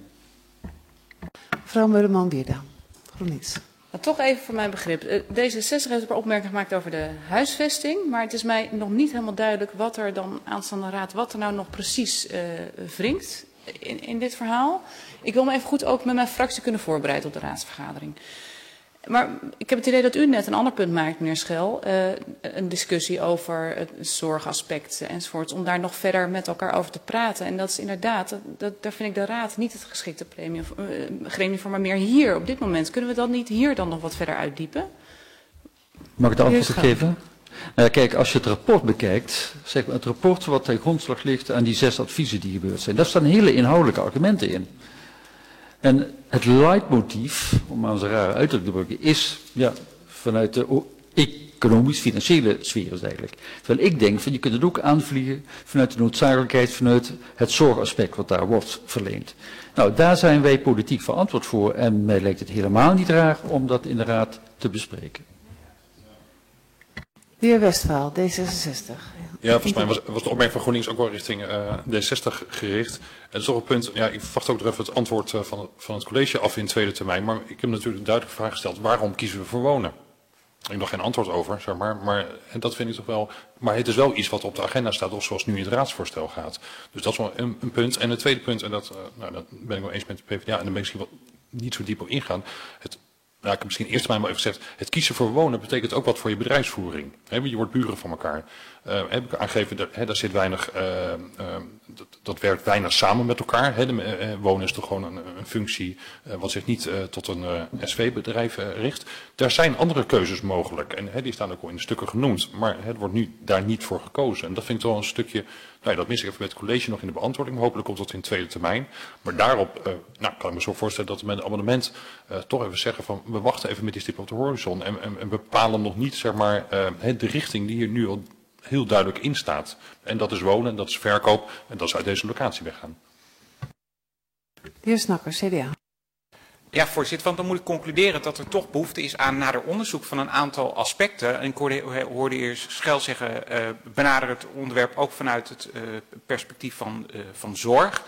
Mevrouw Meuleman-Bierda, GroenLinks. Toch even voor mijn begrip. D66 heeft een paar opmerkingen gemaakt over de huisvesting, maar het is mij nog niet helemaal duidelijk wat er dan aanstaande raad, wat er nou nog precies wringt in dit verhaal. Ik wil me even goed ook met mijn fractie kunnen voorbereiden op de raadsvergadering. Maar ik heb het idee dat u net een ander punt maakt, meneer Schel. Een discussie over het zorgaspect enzovoort. Om daar nog verder met elkaar over te praten. En dat is inderdaad, daar vind ik de raad niet het geschikte gremium voor. Maar meer hier, op dit moment. Kunnen we dat niet hier dan nog wat verder uitdiepen? Mag ik de antwoord op geven? Nou, kijk, als je het rapport bekijkt, zeg maar het rapport wat ten grondslag ligt aan die 6 adviezen die gebeurd zijn. Daar staan hele inhoudelijke argumenten in. En het leidmotief, om aan zijn rare uiterlijk te drukken, is ja, vanuit de economisch-financiële sfeer is eigenlijk. Terwijl ik denk van je kunt het ook aanvliegen vanuit de noodzakelijkheid, vanuit het zorgaspect wat daar wordt verleend. Nou, daar zijn wij politiek verantwoord voor en mij lijkt het helemaal niet raar om dat in de raad te bespreken. De heer Westphal, D66. Ja, volgens mij was de opmerking van GroenLinks ook wel richting D60 gericht. En dat is toch een punt, ja, ik wacht ook nog even het antwoord van het college af in tweede termijn. Maar ik heb natuurlijk een duidelijke vraag gesteld, waarom kiezen we voor wonen? Ik heb nog geen antwoord over, zeg maar en dat vind ik toch wel, maar het is wel iets wat op de agenda staat, of zoals nu in het raadsvoorstel gaat. Dus dat is wel een punt. En het tweede punt, en dat ben ik wel eens met de PvdA, en daar ben ik misschien wel niet zo diep op ingaan. Ik heb misschien eerst maar even gezegd, het kiezen voor wonen betekent ook wat voor je bedrijfsvoering. Je wordt buren van elkaar. Heb ik aangegeven, daar zit weinig, dat werkt weinig samen met elkaar. Wonen is toch gewoon een functie wat zich niet tot een SV-bedrijf richt. Daar zijn andere keuzes mogelijk en die staan ook al in de stukken genoemd. Maar het wordt nu daar niet voor gekozen. En dat vind ik wel een stukje, dat mis ik even met het college nog in de beantwoording. Maar hopelijk komt dat in tweede termijn. Maar daarop kan ik me zo voorstellen dat we met een abonnement toch even zeggen van we wachten even met die stip op de horizon. En we bepalen nog niet zeg maar de richting die hier nu al heel duidelijk in staat. En dat is wonen, dat is verkoop en dat is uit deze locatie weggaan. De heer Snakkers, CDA. Ja, voorzitter, want dan moet ik concluderen dat er toch behoefte is aan nader onderzoek van een aantal aspecten. En ik hoorde eerst Schel zeggen, benader het onderwerp ook vanuit het perspectief van zorg.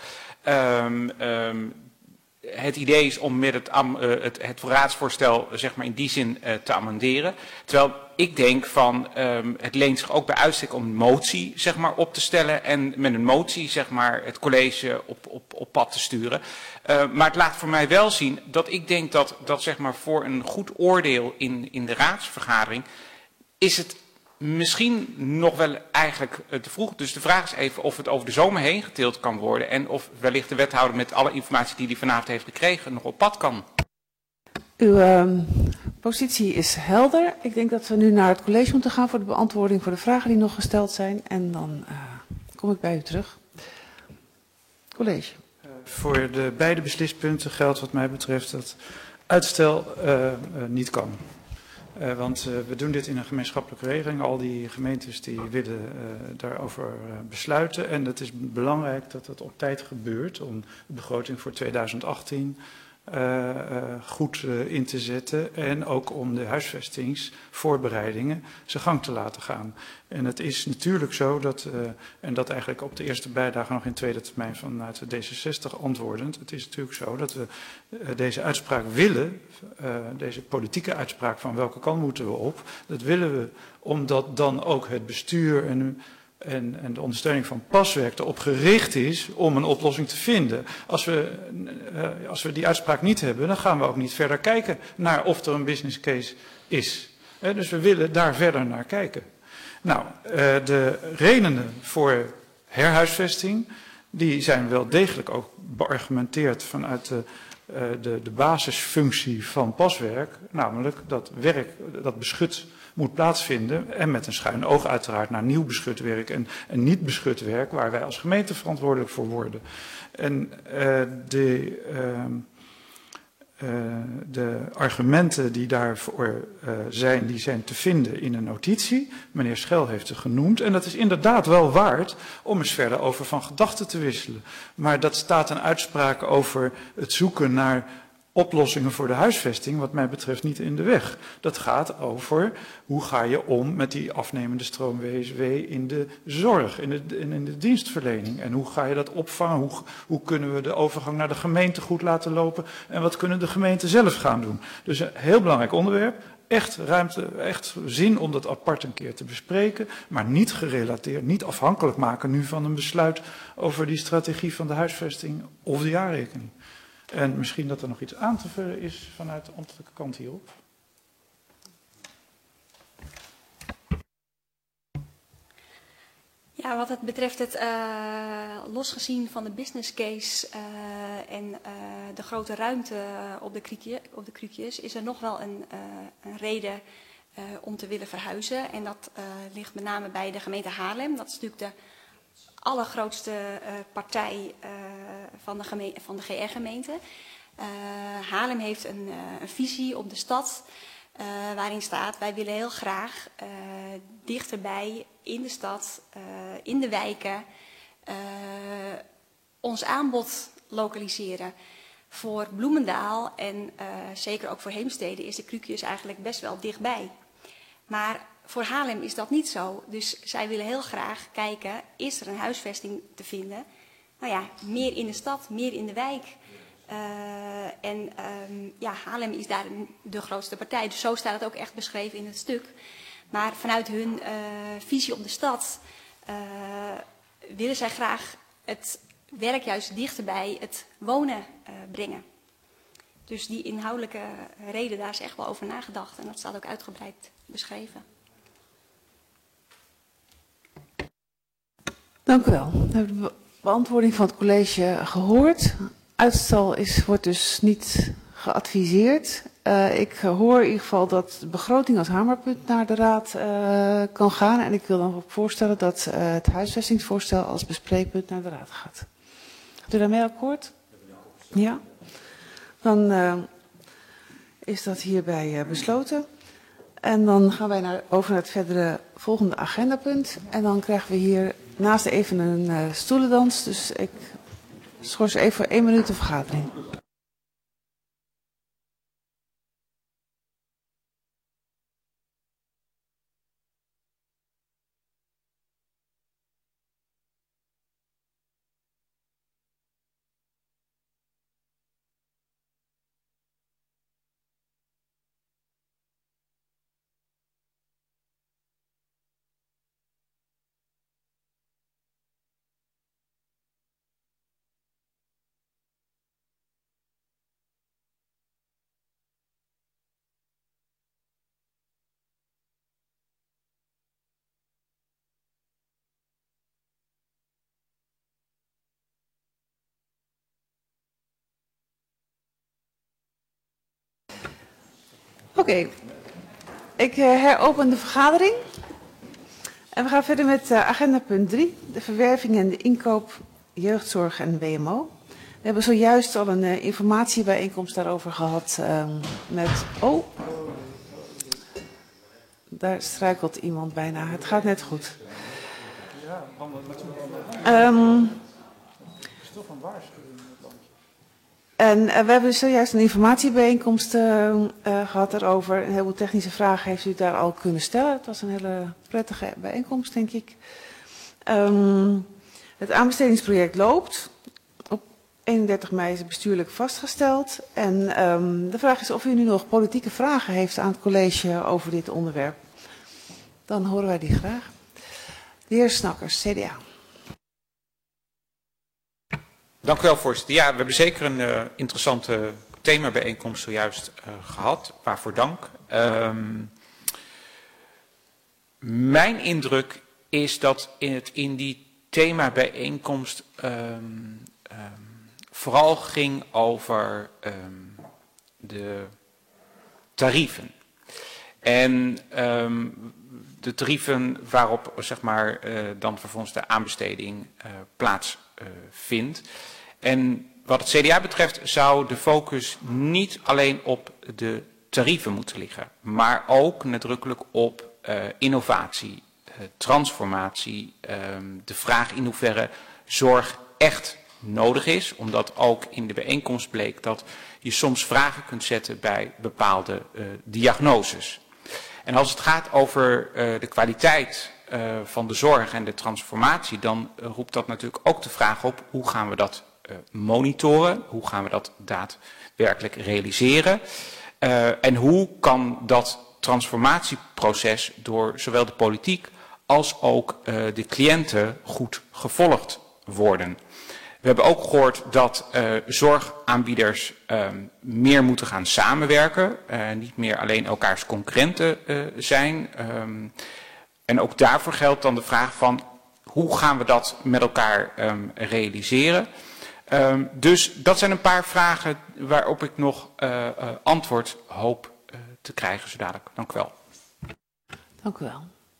Het idee is om met het raadsvoorstel zeg maar in die zin te amenderen. Terwijl ik denk van het leent zich ook bij uitstek om een motie zeg maar op te stellen en met een motie zeg maar het college op pad te sturen. Maar het laat voor mij wel zien dat ik denk dat zeg maar voor een goed oordeel in de raadsvergadering is het misschien nog wel eigenlijk te vroeg. Dus de vraag is even of het over de zomer heen geteeld kan worden en of wellicht de wethouder met alle informatie die hij vanavond heeft gekregen nog op pad kan. Uw positie is helder. Ik denk dat we nu naar het college moeten gaan voor de beantwoording voor de vragen die nog gesteld zijn. En dan kom ik bij u terug. College. Voor de beide beslispunten geldt wat mij betreft dat uitstel niet kan. Want we doen dit in een gemeenschappelijke regeling. Al die gemeentes die willen daarover besluiten. En het is belangrijk dat het op tijd gebeurt om de begroting voor 2018 goed in te zetten. En ook om de huisvestingsvoorbereidingen zijn gang te laten gaan. En het is natuurlijk zo dat, en dat eigenlijk op de eerste bijdrage nog in tweede termijn vanuit de D66 antwoordend. Het is natuurlijk zo dat we deze uitspraak willen, deze politieke uitspraak van welke kant moeten we op. Dat willen we omdat dan ook het bestuur en de ondersteuning van paswerk erop gericht is om een oplossing te vinden. Als we die uitspraak niet hebben, dan gaan we ook niet verder kijken naar of er een business case is. Dus we willen daar verder naar kijken. Nou, de redenen voor herhuisvesting, die zijn wel degelijk ook beargumenteerd vanuit de basisfunctie van paswerk, namelijk dat werk, dat beschut moet plaatsvinden en met een schuin oog uiteraard naar nieuw beschut werk en niet beschut werk waar wij als gemeente verantwoordelijk voor worden. En de argumenten die daarvoor zijn, die zijn te vinden in een notitie. Meneer Schel heeft ze genoemd en dat is inderdaad wel waard om eens verder over van gedachten te wisselen. Maar dat staat een uitspraak over het zoeken naar oplossingen voor de huisvesting, wat mij betreft, niet in de weg. Dat gaat over hoe ga je om met die afnemende stroom WSW in de zorg, in de dienstverlening. En hoe ga je dat opvangen? Hoe kunnen we de overgang naar de gemeente goed laten lopen? En wat kunnen de gemeenten zelf gaan doen? Dus een heel belangrijk onderwerp. Echt ruimte, echt zin om dat apart een keer te bespreken, maar niet gerelateerd, niet afhankelijk maken nu van een besluit over die strategie van de huisvesting of de jaarrekening. En misschien dat er nog iets aan te vullen is vanuit de ambtelijke kant hierop. Ja, wat het betreft het losgezien van de business case en de grote ruimte op de krukjes, is er nog wel een reden om te willen verhuizen. En dat ligt met name bij de gemeente Haarlem. Dat is natuurlijk de allergrootste partij van de GR-gemeente. Haarlem heeft een visie op de stad waarin staat: wij willen heel graag dichterbij in de stad, in de wijken, ons aanbod lokaliseren. Voor Bloemendaal en zeker ook voor Heemstede is de krukjes eigenlijk best wel dichtbij. Maar voor Haarlem is dat niet zo. Dus zij willen heel graag kijken, is er een huisvesting te vinden? Nou ja, meer in de stad, meer in de wijk. Haarlem is daar de grootste partij. Dus zo staat het ook echt beschreven in het stuk. Maar vanuit hun visie op de stad willen zij graag het werk juist dichterbij het wonen brengen. Dus die inhoudelijke reden, daar is echt wel over nagedacht. En dat staat ook uitgebreid beschreven. Dank u wel. We hebben de beantwoording van het college gehoord. Uitstel wordt dus niet geadviseerd. Ik hoor in ieder geval dat de begroting als hamerpunt naar de raad kan gaan. En ik wil dan ook voorstellen dat het huisvestingsvoorstel als bespreekpunt naar de raad gaat. Gaat u daarmee akkoord? Ja. Dan is dat hierbij besloten. En dan gaan wij over naar het volgende agendapunt. En dan krijgen we hier naast even een stoelendans. Dus ik schors even voor 1 minuut de vergadering. Oké. Ik heropen de vergadering. En we gaan verder met agenda punt 3. De verwerving en de inkoop jeugdzorg en WMO. We hebben zojuist al een informatiebijeenkomst daarover gehad met... Oh, daar struikelt iemand bijna. Het gaat net goed. En we hebben dus zojuist een informatiebijeenkomst gehad daarover. Een heleboel technische vragen heeft u daar al kunnen stellen. Het was een hele prettige bijeenkomst, denk ik. Het aanbestedingsproject loopt. Op 31 mei is het bestuurlijk vastgesteld. En de vraag is of u nu nog politieke vragen heeft aan het college over dit onderwerp. Dan horen wij die graag. De heer Snakkers, CDA. Dank u wel, voorzitter. Ja, we hebben zeker een interessante themabijeenkomst zojuist gehad. Waarvoor dank. Mijn indruk is dat in die themabijeenkomst vooral ging over de tarieven. En de tarieven waarop zeg maar, dan vervolgens de aanbesteding plaatsvindt. En wat het CDA betreft zou de focus niet alleen op de tarieven moeten liggen, maar ook nadrukkelijk op innovatie, transformatie, de vraag in hoeverre zorg echt nodig is, omdat ook in de bijeenkomst bleek dat je soms vragen kunt zetten bij bepaalde diagnoses. En als het gaat over de kwaliteit van de zorg en de transformatie, dan roept dat natuurlijk ook de vraag op, hoe gaan we dat monitoren? Hoe gaan we dat daadwerkelijk realiseren? En hoe kan dat transformatieproces door zowel de politiek als ook de cliënten goed gevolgd worden? We hebben ook gehoord dat zorgaanbieders meer moeten gaan samenwerken, niet meer alleen elkaars concurrenten zijn. En ook daarvoor geldt dan de vraag van hoe gaan we dat met elkaar realiseren. Dus dat zijn een paar vragen waarop ik nog antwoord hoop te krijgen zo dadelijk. Dank u wel. Dank u wel.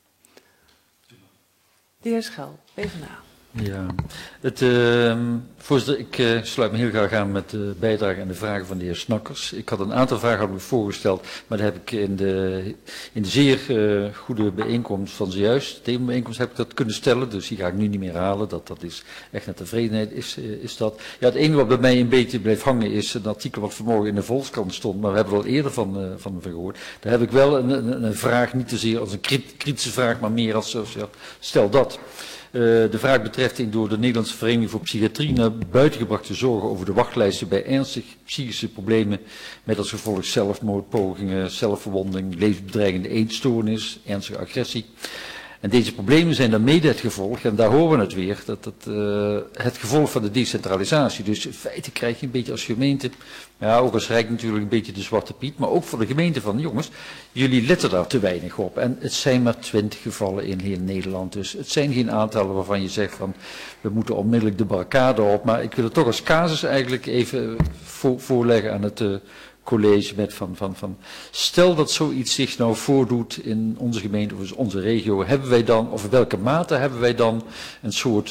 De heer Schel, PvdA. Ja, voorzitter, ik sluit me heel graag aan met de bijdrage en de vragen van de heer Snakkers. Ik had een aantal vragen voorgesteld, maar dat heb ik in de zeer goede bijeenkomst van zojuist, de themabijeenkomst, heb ik dat kunnen stellen, dus die ga ik nu niet meer herhalen. Dat is echt naar tevredenheid, is dat. Ja, het enige wat bij mij een beetje blijft hangen is een artikel wat vanmorgen in de Volkskrant stond, maar we hebben er al eerder van gehoord. Daar heb ik wel een vraag, niet zozeer als een kritische vraag, maar meer als ja, stel dat. De vraag betreft een door de Nederlandse Vereniging voor Psychiatrie naar buiten gebrachte zorgen over de wachtlijsten bij ernstig psychische problemen met als gevolg zelfmoordpogingen, zelfverwonding, levensbedreigende eetstoornis, ernstige agressie. En deze problemen zijn dan mede het gevolg, en daar horen we het weer, dat het gevolg van de decentralisatie. Dus in feite krijg je een beetje als gemeente, ja, ook als Rijk natuurlijk een beetje de zwarte piet, maar ook voor de gemeente van jongens, jullie letten daar te weinig op. En het zijn maar 20 gevallen in heel Nederland, dus het zijn geen aantallen waarvan je zegt van we moeten onmiddellijk de barricade op. Maar ik wil het toch als casus eigenlijk even voorleggen aan het college met van stel dat zoiets zich nou voordoet in onze gemeente of onze regio, hebben wij dan, of in welke mate hebben wij dan een soort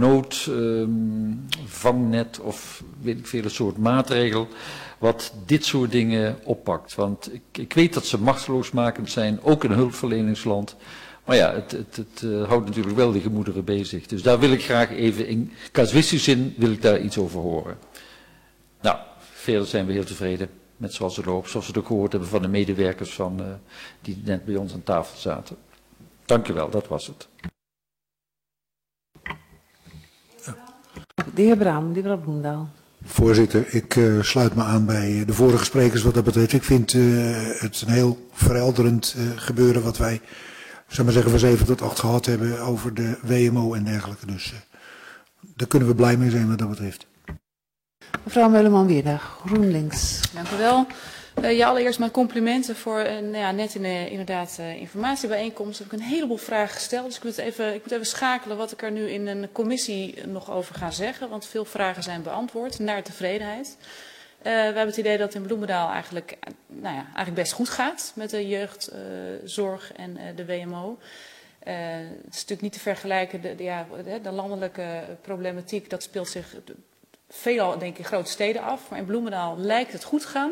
noodvangnet of weet ik veel, een soort maatregel wat dit soort dingen oppakt. Want ik weet dat ze machteloosmakend zijn, ook in een hulpverleningsland. Maar ja, het houdt natuurlijk wel de gemoederen bezig. Dus daar wil ik graag even, in casuïstische zin wil ik daar iets over horen. Nou, verder zijn we heel tevreden met zoals het loopt, zoals we het ook gehoord hebben van de medewerkers die net bij ons aan tafel zaten. Dank u wel, dat was het. De heer Braam, Bloemendaal. Voorzitter, ik sluit me aan bij de vorige sprekers wat dat betreft. Ik vind het een heel verhelderend gebeuren wat wij, zeg maar zeggen, van 7 tot 8 gehad hebben over de WMO en dergelijke. Dus daar kunnen we blij mee zijn wat dat betreft. Mevrouw Meuleman-Weerdag, GroenLinks. Dank u wel. Ja, allereerst mijn complimenten voor net in de informatiebijeenkomst heb ik een heleboel vragen gesteld. Dus ik moet even schakelen wat ik er nu in een commissie nog over ga zeggen. Want veel vragen zijn beantwoord, naar tevredenheid. We hebben het idee dat het in Bloemendaal eigenlijk best goed gaat met de jeugdzorg en de WMO. Het is natuurlijk niet te vergelijken, de landelijke problematiek, dat speelt zich veelal denk ik in grote steden af. Maar in Bloemendaal lijkt het goed gaan.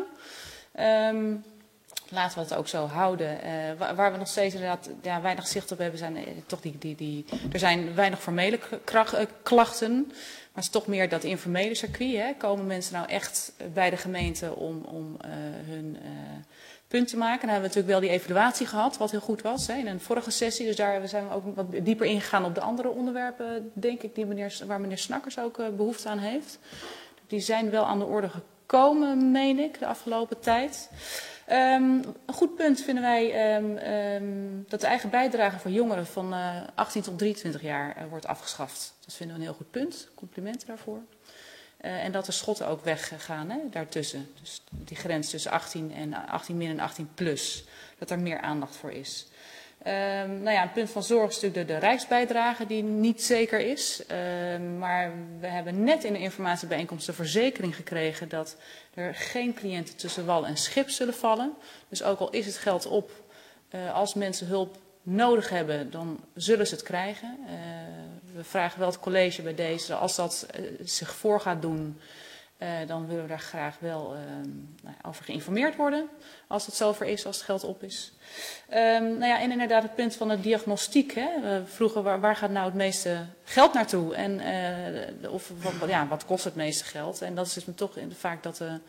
Laten we het ook zo houden. Waar we nog steeds inderdaad weinig zicht op hebben, zijn toch er zijn weinig formele klachten. Maar het is toch meer dat informele circuit. Hè. Komen mensen nou echt bij de gemeente om hun punt te maken? Dan hebben we natuurlijk wel die evaluatie gehad, wat heel goed was in een vorige sessie. Dus daar zijn we ook wat dieper ingegaan op de andere onderwerpen, denk ik, waar meneer Snakkers ook behoefte aan heeft. Die zijn wel aan de orde gekomen, meen ik, de afgelopen tijd. Een goed punt vinden wij dat de eigen bijdrage voor jongeren van 18 tot 23 jaar wordt afgeschaft. Dat vinden we een heel goed punt. Complimenten daarvoor. En dat de schotten ook weggaan daartussen. Dus die grens tussen 18 en 18 min en 18 plus. Dat er meer aandacht voor is. Een punt van zorg is natuurlijk de rijksbijdrage die niet zeker is. Maar we hebben net in de informatiebijeenkomst de verzekering gekregen dat er geen cliënten tussen wal en schip zullen vallen. Dus ook al is het geld op, als mensen hulp nodig hebben, dan zullen ze het krijgen. We vragen wel het college bij deze, als dat zich voor gaat doen, dan willen we daar graag wel over geïnformeerd worden. Als het zover is, als het geld op is. En inderdaad het punt van de diagnostiek. Hè. We vroegen waar gaat nou het meeste geld naartoe? En wat kost het meeste geld? En dat is dus toch vaak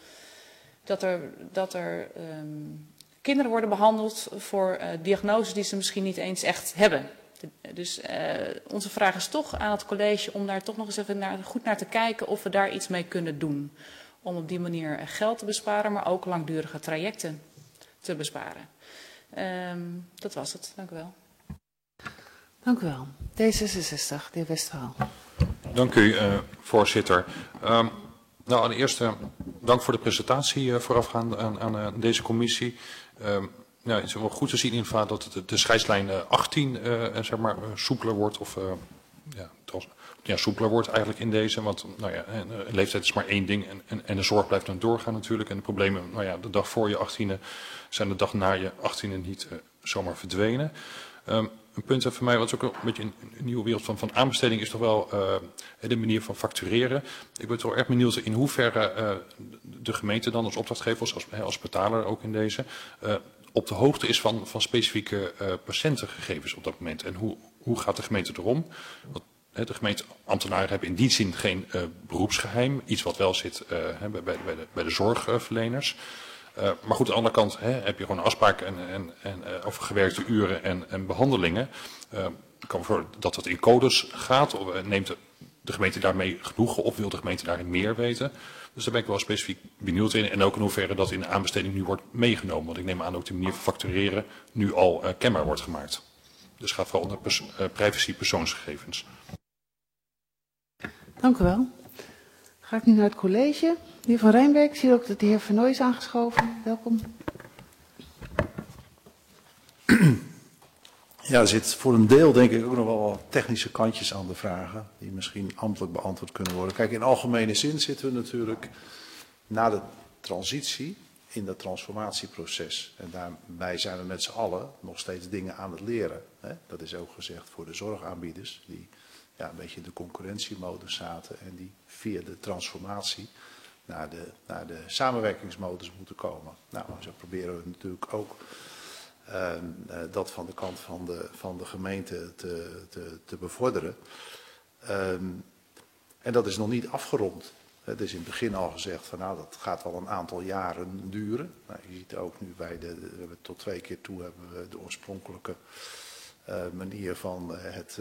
dat er kinderen worden behandeld voor diagnoses die ze misschien niet eens echt hebben. Dus onze vraag is toch aan het college om daar toch nog eens even goed naar te kijken of we daar iets mee kunnen doen. Om op die manier geld te besparen, maar ook langdurige trajecten te besparen. Dat was het. Dank u wel. Dank u wel. D66, de heer Westphal. Dank u, voorzitter. Allereerst dank voor de presentatie voorafgaand aan deze commissie. Het is wel goed te zien inderdaad dat de scheidslijn 18 soepeler wordt soepeler wordt eigenlijk in deze. Want een leeftijd is maar één ding en de zorg blijft dan doorgaan natuurlijk. En de problemen, de dag voor je 18e zijn de dag na je 18e niet zomaar verdwenen. Een punt voor mij, wat is ook een beetje een nieuwe wereld van aanbesteding, is toch wel de manier van factureren. Ik ben toch erg benieuwd in hoeverre de gemeente dan als opdrachtgever, als betaler ook in deze, op de hoogte is van specifieke patiëntengegevens op dat moment. En hoe gaat de gemeente erom? Want de gemeenteambtenaren hebben in die zin geen beroepsgeheim. Iets wat wel zit bij de zorgverleners. Maar goed, aan de andere kant heb je gewoon een afspraak over gewerkte uren en behandelingen. Ik kan me voorstellen dat het in codes gaat. Of neemt de gemeente daarmee genoegen of wil de gemeente daarin meer weten? Dus daar ben ik wel specifiek benieuwd in. En ook in hoeverre dat in de aanbesteding nu wordt meegenomen. Want ik neem aan ook de manier van factureren nu al kenbaar wordt gemaakt. Dus het gaat vooral onder privacy persoonsgegevens. Dank u wel. Ga ik nu naar het college. De heer Van Rijnbeek, ik zie ook dat de heer Vernooy is aangeschoven. Welkom. Ja, er zit voor een deel denk ik ook nog wel wat technische kantjes aan de vragen, die misschien ambtelijk beantwoord kunnen worden. Kijk, in algemene zin zitten we natuurlijk na de transitie in dat transformatieproces. En daarbij zijn we met z'n allen nog steeds dingen aan het leren. Hè? Dat is ook gezegd voor de zorgaanbieders, die een beetje in de concurrentiemodus zaten en die via de transformatie naar de samenwerkingsmodus moeten komen. Nou, zo proberen we natuurlijk ook dat van de kant van de gemeente te bevorderen. En dat is nog niet afgerond. Het is in het begin al gezegd van dat gaat wel een aantal jaren duren. Nou, je ziet ook nu we hebben tot 2 keer toe hebben we de oorspronkelijke manier van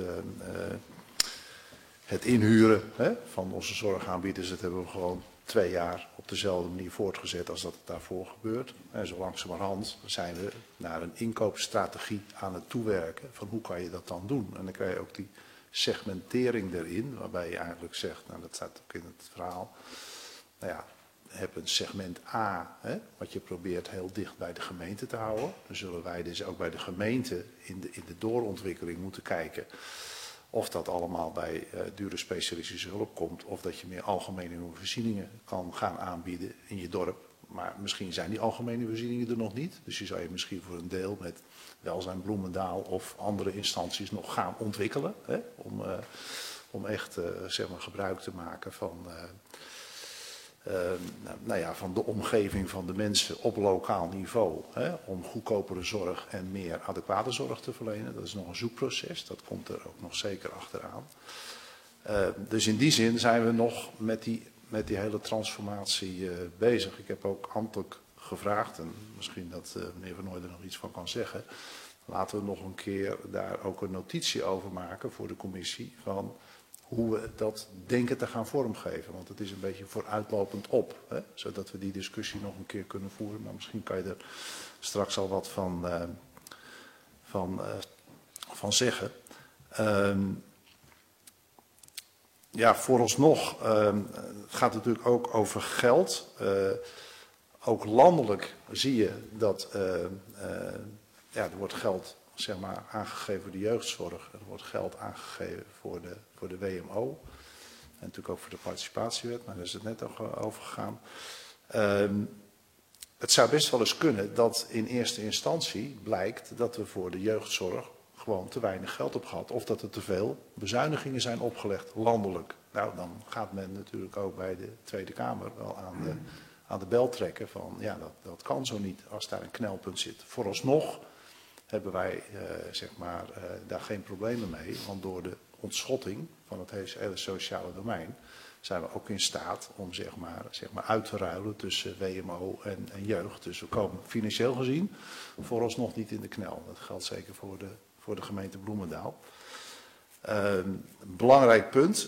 het inhuren van onze zorgaanbieders. Dat hebben we gewoon 2 jaar op dezelfde manier voortgezet als dat het daarvoor gebeurt. En zo langzamerhand zijn we naar een inkoopstrategie aan het toewerken van hoe kan je dat dan doen. En dan krijg je ook die segmentering erin, waarbij je eigenlijk zegt, dat staat ook in het verhaal, heb een segment A, wat je probeert heel dicht bij de gemeente te houden. Dan zullen wij dus ook bij de gemeente in de doorontwikkeling moeten kijken Of dat allemaal bij dure specialistische hulp komt, of dat je meer algemene voorzieningen kan gaan aanbieden in je dorp. Maar misschien zijn die algemene voorzieningen er nog niet. Dus je zou je misschien voor een deel met Welzijn Bloemendaal of andere instanties nog gaan ontwikkelen. Hè, om echt zeg maar gebruik te maken van, van de omgeving van de mensen op lokaal niveau. Hè, om goedkopere zorg en meer adequate zorg te verlenen. Dat is nog een zoekproces, dat komt er ook nog zeker achteraan. Dus in die zin zijn we nog met die hele transformatie bezig. Ik heb ook ambtelijk gevraagd, en misschien dat meneer Van Nooy er nog iets van kan zeggen. Laten we nog een keer daar ook een notitie over maken voor de commissie van hoe we dat denken te gaan vormgeven. Want het is een beetje vooruitlopend op, hè, zodat we die discussie nog een keer kunnen voeren. Maar misschien kan je er straks al wat van zeggen. Ja, vooralsnog gaat het natuurlijk ook over geld. Ook landelijk zie je dat er wordt geld zeg maar, aangegeven voor de jeugdzorg. Er wordt geld aangegeven voor de WMO. En natuurlijk ook voor de participatiewet, maar daar is het net ook over gegaan. Het zou best wel eens kunnen dat in eerste instantie blijkt dat we voor de jeugdzorg gewoon te weinig geld op gehad. Of dat er te veel bezuinigingen zijn opgelegd, landelijk. Nou, dan gaat men natuurlijk ook bij de Tweede Kamer wel aan de bel trekken van, ja, dat kan zo niet als daar een knelpunt zit. Vooralsnog hebben wij daar geen problemen mee, want door de ontschotting van het hele sociale domein zijn we ook in staat om zeg maar uit te ruilen tussen WMO en jeugd. Dus we komen financieel gezien vooralsnog niet in de knel. Dat geldt zeker voor de gemeente Bloemendaal. Belangrijk punt,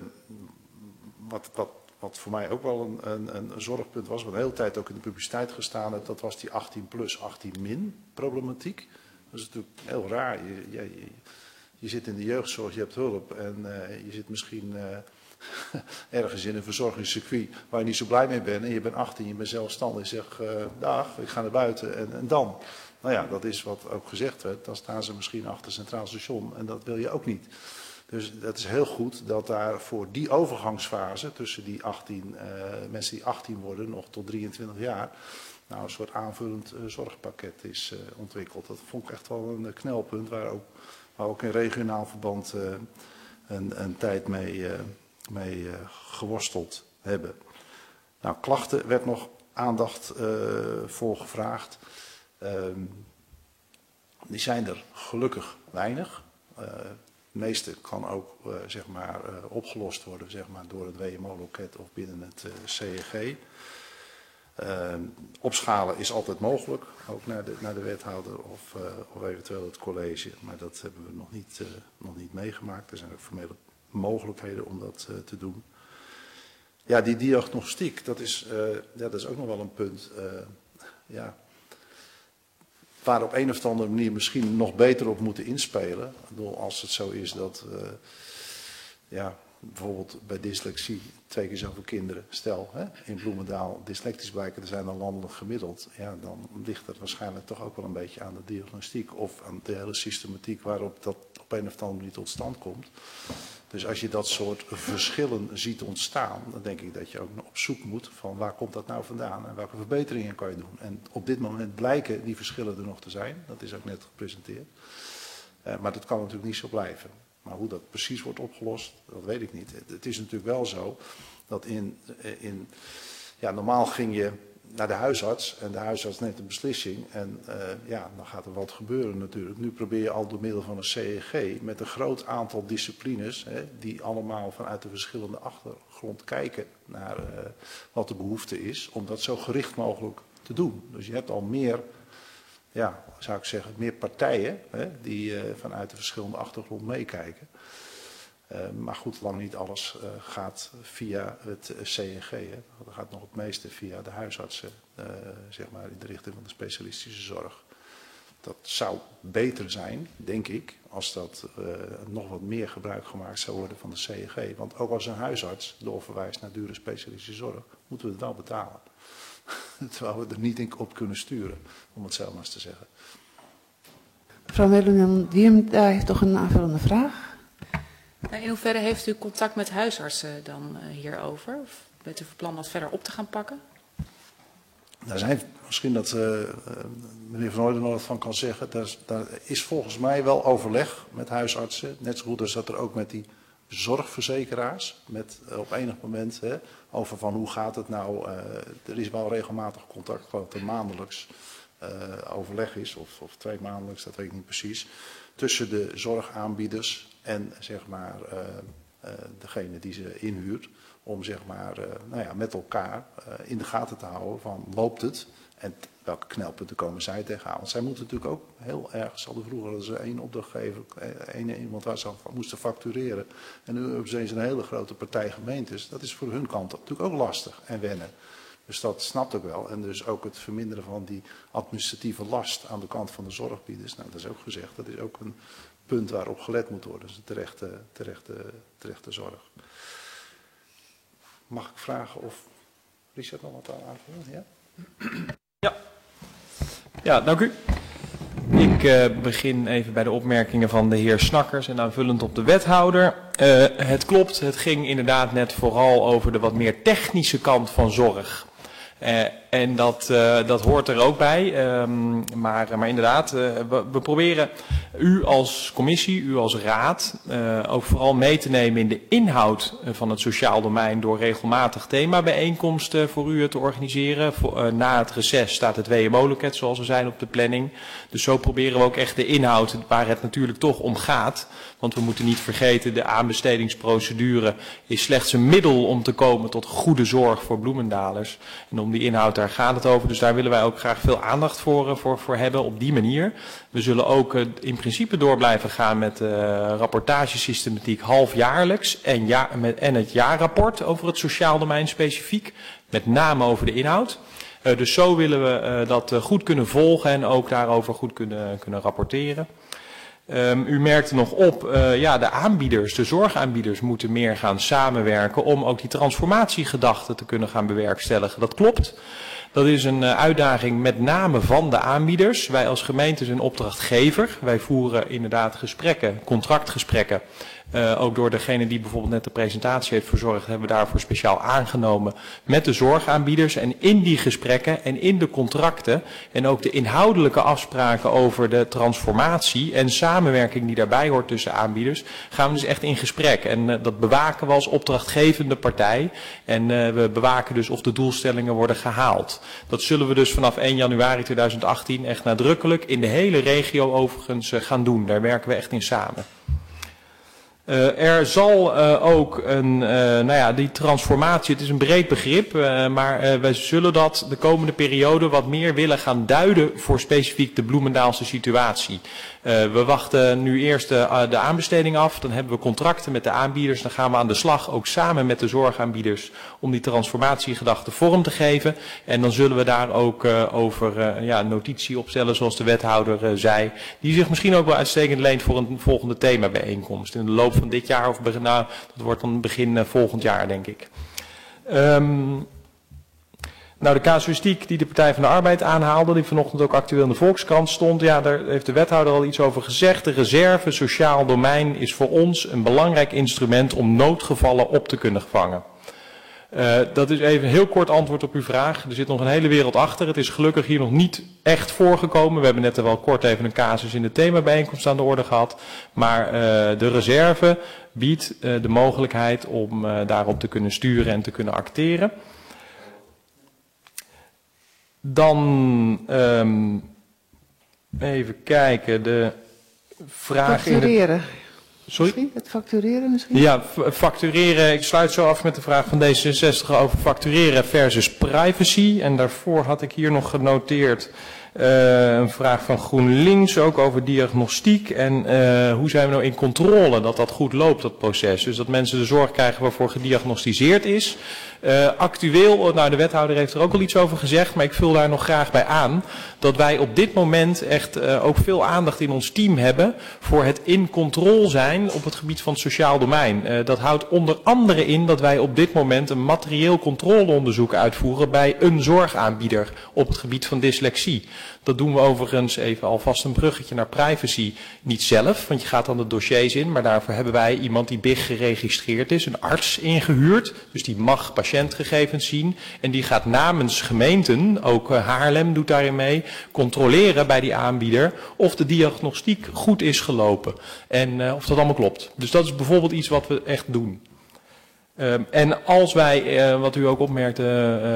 wat voor mij ook wel een zorgpunt was, wat de hele tijd ook in de publiciteit gestaan heeft, dat was die 18+ 18- problematiek. Dat is natuurlijk heel raar. Je zit in de jeugdzorg, je hebt hulp en je zit misschien ergens in een verzorgingscircuit waar je niet zo blij mee bent. En je bent 18, je bent zelfstandig, je zegt dag, ik ga naar buiten en dan. Nou ja, dat is wat ook gezegd werd. Dan staan ze misschien achter het Centraal Station en dat wil je ook niet. Dus dat is heel goed dat daar voor die overgangsfase tussen die 18, mensen die 18 worden nog tot 23 jaar, nou een soort aanvullend zorgpakket is ontwikkeld. Dat vond ik echt wel een knelpunt waar ook in regionaal verband een tijd mee geworsteld hebben. Nou, klachten werd nog aandacht voor gevraagd. Die zijn er gelukkig weinig. Het meeste kan ook opgelost worden door het WMO-loket of binnen het CEG. Opschalen is altijd mogelijk, ook naar de wethouder of eventueel het college. Maar dat hebben we nog niet meegemaakt. Er zijn ook formele mogelijkheden om dat te doen. Ja, die diagnostiek, dat is ook nog wel een punt. Waar op een of andere manier misschien nog beter op moeten inspelen. Ik bedoel, als het zo is dat bijvoorbeeld bij dyslexie 2 keer zoveel kinderen, stel in Bloemendaal dyslectisch blijken te zijn dan landelijk gemiddeld. Ja, dan ligt het waarschijnlijk toch ook wel een beetje aan de diagnostiek of aan de hele systematiek waarop dat op een of andere manier tot stand komt. Dus als je dat soort verschillen ziet ontstaan, dan denk ik dat je ook op zoek moet van waar komt dat nou vandaan en welke verbeteringen kan je doen. En op dit moment blijken die verschillen er nog te zijn, dat is ook net gepresenteerd. Maar dat kan natuurlijk niet zo blijven. Maar hoe dat precies wordt opgelost, dat weet ik niet. Het is natuurlijk wel zo dat normaal ging je naar de huisarts en de huisarts neemt een beslissing en dan gaat er wat gebeuren natuurlijk. Nu probeer je al door middel van een CEG met een groot aantal disciplines die allemaal vanuit de verschillende achtergrond kijken naar wat de behoefte is, om dat zo gericht mogelijk te doen. Dus je hebt al meer, zou ik zeggen, meer partijen die vanuit de verschillende achtergrond meekijken. Maar goed, lang niet alles gaat via het CEG. Dat gaat nog het meeste via de huisartsen, in de richting van de specialistische zorg. Dat zou beter zijn, denk ik, als dat nog wat meer gebruik gemaakt zou worden van de CEG. Want ook als een huisarts doorverwijst naar dure specialistische zorg, moeten we het wel betalen. Terwijl we er niet op kunnen sturen, om het zelf maar eens te zeggen. Mevrouw Melonen, die heeft toch een aanvullende vraag? In hoeverre heeft u contact met huisartsen dan hierover? Of bent u van plan dat verder op te gaan pakken? Misschien dat meneer Van Hooydonk nog wat van kan zeggen. Daar is volgens mij wel overleg met huisartsen. Net zo goed als dat er ook met die zorgverzekeraars. Met op enig moment over van hoe gaat het nou. Er is wel regelmatig contact, ik geloof dat er maandelijks overleg is. Of 2 maandelijks, dat weet ik niet precies. Tussen de zorgaanbieders en zeg maar degene die ze inhuurt. Om zeg maar met elkaar in de gaten te houden van loopt het en welke knelpunten komen zij tegenaan. Want zij moeten natuurlijk ook heel erg, zoals vroeger hadden ze 1 opdrachtgever, iemand waar ze moesten factureren. En nu hebben ze eens een hele grote partij gemeentes. Dat is voor hun kant natuurlijk ook lastig en wennen. Dus dat snapt ook wel. En dus ook het verminderen van die administratieve last aan de kant van de zorgbieders. Nou, dat is ook gezegd. Dat is ook een punt waarop gelet moet worden. Dus de terechte zorg. Mag ik vragen of Richard nog wat aan aanvullen? Ja? Ja, dank u. Ik begin even bij de opmerkingen van de heer Snakkers en aanvullend op de wethouder. Het klopt, het ging inderdaad net vooral over de wat meer technische kant van zorg. En dat hoort er ook bij. Maar inderdaad, we proberen u als commissie, u als raad, ook vooral mee te nemen in de inhoud van het sociaal domein door regelmatig themabijeenkomsten voor u te organiseren. Na het reces staat het WMO-loket zoals we zijn op de planning. Dus zo proberen we ook echt de inhoud waar het natuurlijk toch om gaat. Want we moeten niet vergeten, de aanbestedingsprocedure is slechts een middel om te komen tot goede zorg voor Bloemendalers. En om die inhoud, daar gaat het over. Dus daar willen wij ook graag veel aandacht voor hebben op die manier. We zullen ook in principe door blijven gaan met rapportagesystematiek halfjaarlijks en het jaarrapport over het sociaal domein specifiek. Met name over de inhoud. Dus zo willen we dat goed kunnen volgen en ook daarover goed kunnen rapporteren. U merkte nog op, de aanbieders, de zorgaanbieders moeten meer gaan samenwerken om ook die transformatiegedachte te kunnen gaan bewerkstelligen. Dat klopt. Dat is een uitdaging met name van de aanbieders. Wij als gemeente zijn opdrachtgever. Wij voeren inderdaad gesprekken, contractgesprekken. Ook door degene die bijvoorbeeld net de presentatie heeft verzorgd, hebben we daarvoor speciaal aangenomen met de zorgaanbieders. En in die gesprekken en in de contracten en ook de inhoudelijke afspraken over de transformatie en samenwerking die daarbij hoort tussen aanbieders, gaan we dus echt in gesprek. En dat bewaken we als opdrachtgevende partij. En we bewaken dus of de doelstellingen worden gehaald. Dat zullen we dus vanaf 1 januari 2018 echt nadrukkelijk in de hele regio overigens gaan doen. Daar werken we echt in samen. Er zal ook die transformatie, het is een breed begrip, maar wij zullen dat de komende periode wat meer willen gaan duiden voor specifiek de Bloemendaalse situatie. We wachten nu eerst de aanbesteding af, dan hebben we contracten met de aanbieders, dan gaan we aan de slag ook samen met de zorgaanbieders om die transformatiegedachte vorm te geven. En dan zullen we daar ook over notitie opstellen zoals de wethouder zei, die zich misschien ook wel uitstekend leent voor een volgende themabijeenkomst in de loop van dit jaar of dat wordt dan begin volgend jaar denk ik. De casuïstiek die de Partij van de Arbeid aanhaalde, die vanochtend ook actueel in de Volkskrant stond, daar heeft de wethouder al iets over gezegd. De reserve sociaal domein is voor ons een belangrijk instrument om noodgevallen op te kunnen vangen. Dat is even een heel kort antwoord op uw vraag. Er zit nog een hele wereld achter. Het is gelukkig hier nog niet echt voorgekomen. We hebben net wel kort even een casus in de themabijeenkomst aan de orde gehad. Maar de reserve biedt de mogelijkheid om daarop te kunnen sturen en te kunnen acteren. Dan even kijken, de vraag... Factureren. Sorry? Misschien? Het factureren misschien? Ja, factureren. Ik sluit zo af met de vraag van D66 over factureren versus privacy. En daarvoor had ik hier nog genoteerd een vraag van GroenLinks, ook over diagnostiek. En hoe zijn we nou in controle dat dat goed loopt, dat proces. Dus dat mensen de zorg krijgen waarvoor gediagnosticeerd is. Actueel, de wethouder heeft er ook al iets over gezegd, maar ik vul daar nog graag bij aan dat wij op dit moment echt ook veel aandacht in ons team hebben voor het in controle zijn op het gebied van het sociaal domein. Dat houdt onder andere in dat wij op dit moment een materieel controleonderzoek uitvoeren bij een zorgaanbieder op het gebied van dyslexie. Dat doen we overigens, even alvast een bruggetje naar privacy, niet zelf, want je gaat dan de dossiers in, maar daarvoor hebben wij iemand die BIG geregistreerd is, een arts ingehuurd, dus die mag patiëntgegevens zien en die gaat namens gemeenten, ook Haarlem doet daarin mee, controleren bij die aanbieder of de diagnostiek goed is gelopen en of dat allemaal klopt. Dus dat is bijvoorbeeld iets wat we echt doen. En als wij, wat u ook opmerkte,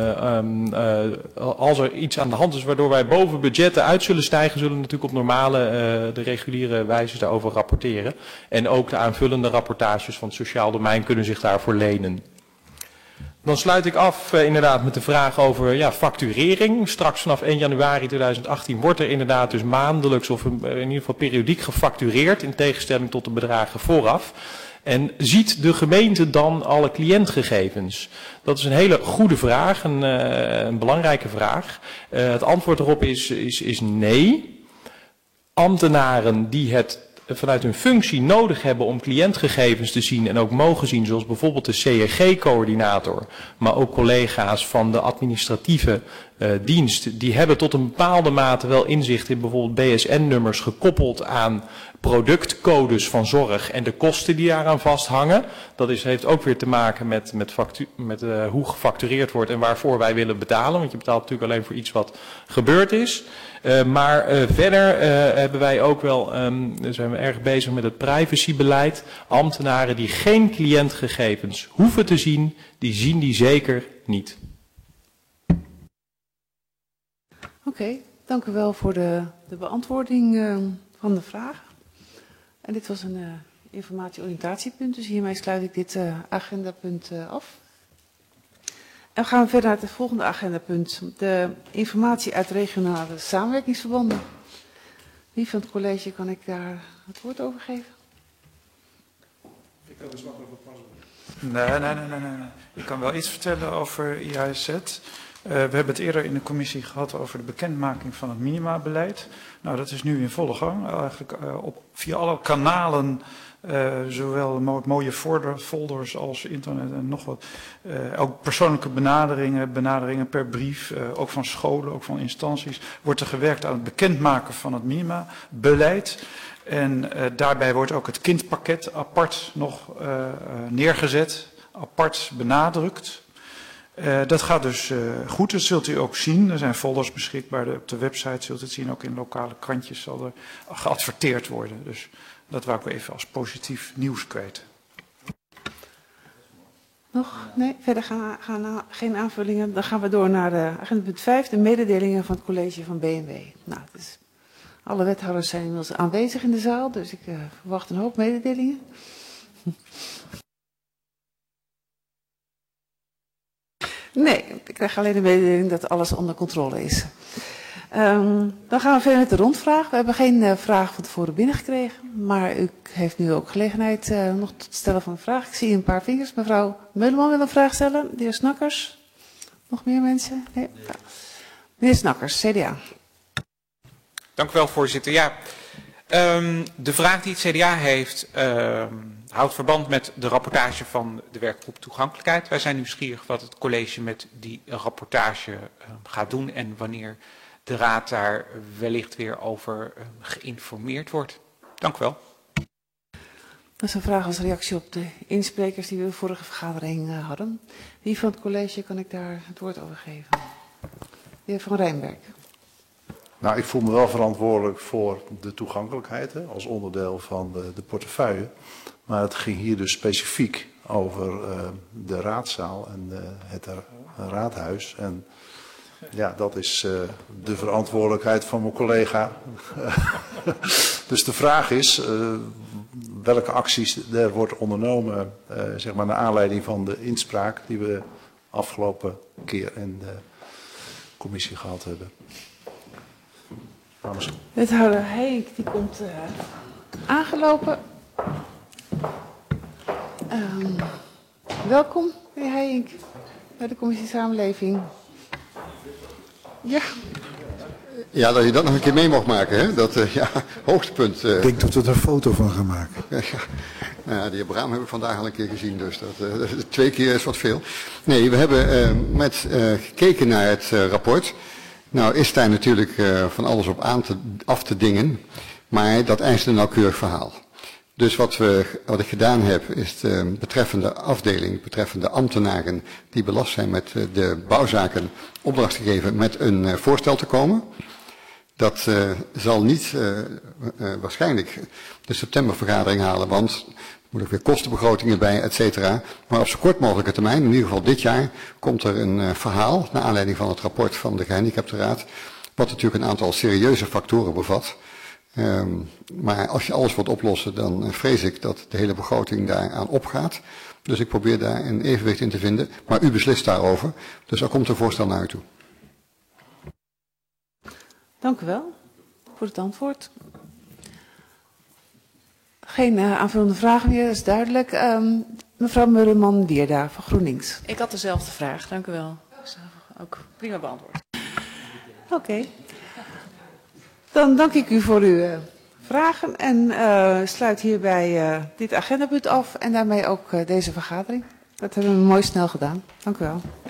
als er iets aan de hand is waardoor wij boven budgetten uit zullen stijgen, zullen we natuurlijk op normale, de reguliere wijze daarover rapporteren. En ook de aanvullende rapportages van het sociaal domein kunnen zich daarvoor lenen. Dan sluit ik af inderdaad met de vraag over facturering. Straks vanaf 1 januari 2018 wordt er inderdaad dus maandelijks of in ieder geval periodiek gefactureerd in tegenstelling tot de bedragen vooraf. En ziet de gemeente dan alle cliëntgegevens? Dat is een hele goede vraag, een belangrijke vraag. Het antwoord erop is nee. Ambtenaren die het vanuit hun functie nodig hebben om cliëntgegevens te zien en ook mogen zien, zoals bijvoorbeeld de CRG-coördinator, maar ook collega's van de administratieve dienst, die hebben tot een bepaalde mate wel inzicht in bijvoorbeeld BSN-nummers gekoppeld aan productcodes van zorg en de kosten die daaraan vasthangen. Dat heeft ook weer te maken met hoe gefactureerd wordt en waarvoor wij willen betalen, want je betaalt natuurlijk alleen voor iets wat gebeurd is. Maar verder hebben wij ook wel, zijn we erg bezig met het privacybeleid. Ambtenaren die geen cliëntgegevens hoeven te zien, die zien die zeker niet. Oké, dank u wel voor de beantwoording van de vraag. En dit was een informatie-oriëntatiepunt, dus hiermee sluit ik dit agendapunt af. En gaan we verder naar het volgende agendapunt, de informatie uit regionale samenwerkingsverbanden. Wie van het college kan ik daar het woord over geven? Ik kan dus nog over passen. Nee. Ik kan wel iets vertellen over IASZ. We hebben het eerder in de commissie gehad over de bekendmaking van het minimabeleid. Nou, dat is nu in volle gang. Eigenlijk via alle kanalen, zowel mooie folders als internet en nog wat. Ook persoonlijke benaderingen per brief, ook van scholen, ook van instanties. Wordt er gewerkt aan het bekendmaken van het minimabeleid. En daarbij wordt ook het kindpakket apart nog neergezet, apart benadrukt. Dat gaat dus goed, dat zult u ook zien. Er zijn folders beschikbaar op de website, zult u het zien. Ook in lokale krantjes zal er geadverteerd worden. Dus dat wou ik even als positief nieuws kwijt. Nog? Nee, verder gaan geen aanvullingen. Dan gaan we door naar agenda punt 5, de mededelingen van het college van B&W. Nou, dus alle wethouders zijn inmiddels aanwezig in de zaal, dus ik verwacht een hoop mededelingen. Nee, ik krijg alleen de mededeling dat alles onder controle is. Dan gaan we verder met de rondvraag. We hebben geen vraag van tevoren binnengekregen, maar u heeft nu ook gelegenheid nog tot het stellen van een vraag. Ik zie een paar vingers. Mevrouw Meuleman wil een vraag stellen. De heer Snakkers. Nog meer mensen? Nee? Ja. Meneer Snakkers, CDA. Dank u wel, voorzitter. Ja, de vraag die het CDA heeft houdt verband met de rapportage van de werkgroep toegankelijkheid. Wij zijn nieuwsgierig wat het college met die rapportage gaat doen en wanneer de raad daar wellicht weer over geïnformeerd wordt. Dank u wel. Dat is een vraag als reactie op de insprekers die we in de vorige vergadering hadden. Wie van het college kan ik daar het woord over geven? De heer Van Rijnberg. Nou, ik voel me wel verantwoordelijk voor de toegankelijkheid als onderdeel van de portefeuille. Maar het ging hier dus specifiek over de raadzaal en het raadhuis. En ja, dat is de verantwoordelijkheid van mijn collega. Dus de vraag is welke acties er wordt ondernomen, zeg maar naar aanleiding van de inspraak die we afgelopen keer in de commissie gehad hebben. Wethouder Heink, die komt aangelopen. Welkom, meneer Heink, bij de commissie Samenleving. Ja. Ja, dat je dat nog een keer mee mocht maken, hè? Dat, hoogtepunt. Ik denk dat we er een foto van gaan maken. Ja. Nou ja, de heer Braam heb ik vandaag al een keer gezien, dus dat 2 keer is wat veel. Nee, we hebben gekeken naar het rapport. Nou is daar natuurlijk van alles op af te dingen, maar dat eist een nauwkeurig verhaal. Dus wat ik gedaan heb, is de betreffende afdeling, betreffende ambtenaren die belast zijn met de bouwzaken, opdracht gegeven met een voorstel te komen. Dat zal niet waarschijnlijk de septembervergadering halen, want er moeten weer kostenbegrotingen bij, et cetera. Maar op zo kort mogelijke termijn, in ieder geval dit jaar, komt er een verhaal, naar aanleiding van het rapport van de Gehandicaptenraad, wat natuurlijk een aantal serieuze factoren bevat. Maar als je alles wilt oplossen, dan vrees ik dat de hele begroting daaraan opgaat. Dus ik probeer daar een evenwicht in te vinden. Maar u beslist daarover. Dus er komt een voorstel naar u toe. Dank u wel voor het antwoord. Geen aanvullende vragen meer, dat is duidelijk. Mevrouw Meuleman-Dierda van GroenLinks. Ik had dezelfde vraag, dank u wel. Ook prima beantwoord. Oké. Dan dank ik u voor uw vragen en sluit hierbij dit agendapunt af en daarmee ook deze vergadering. Dat hebben we mooi snel gedaan. Dank u wel.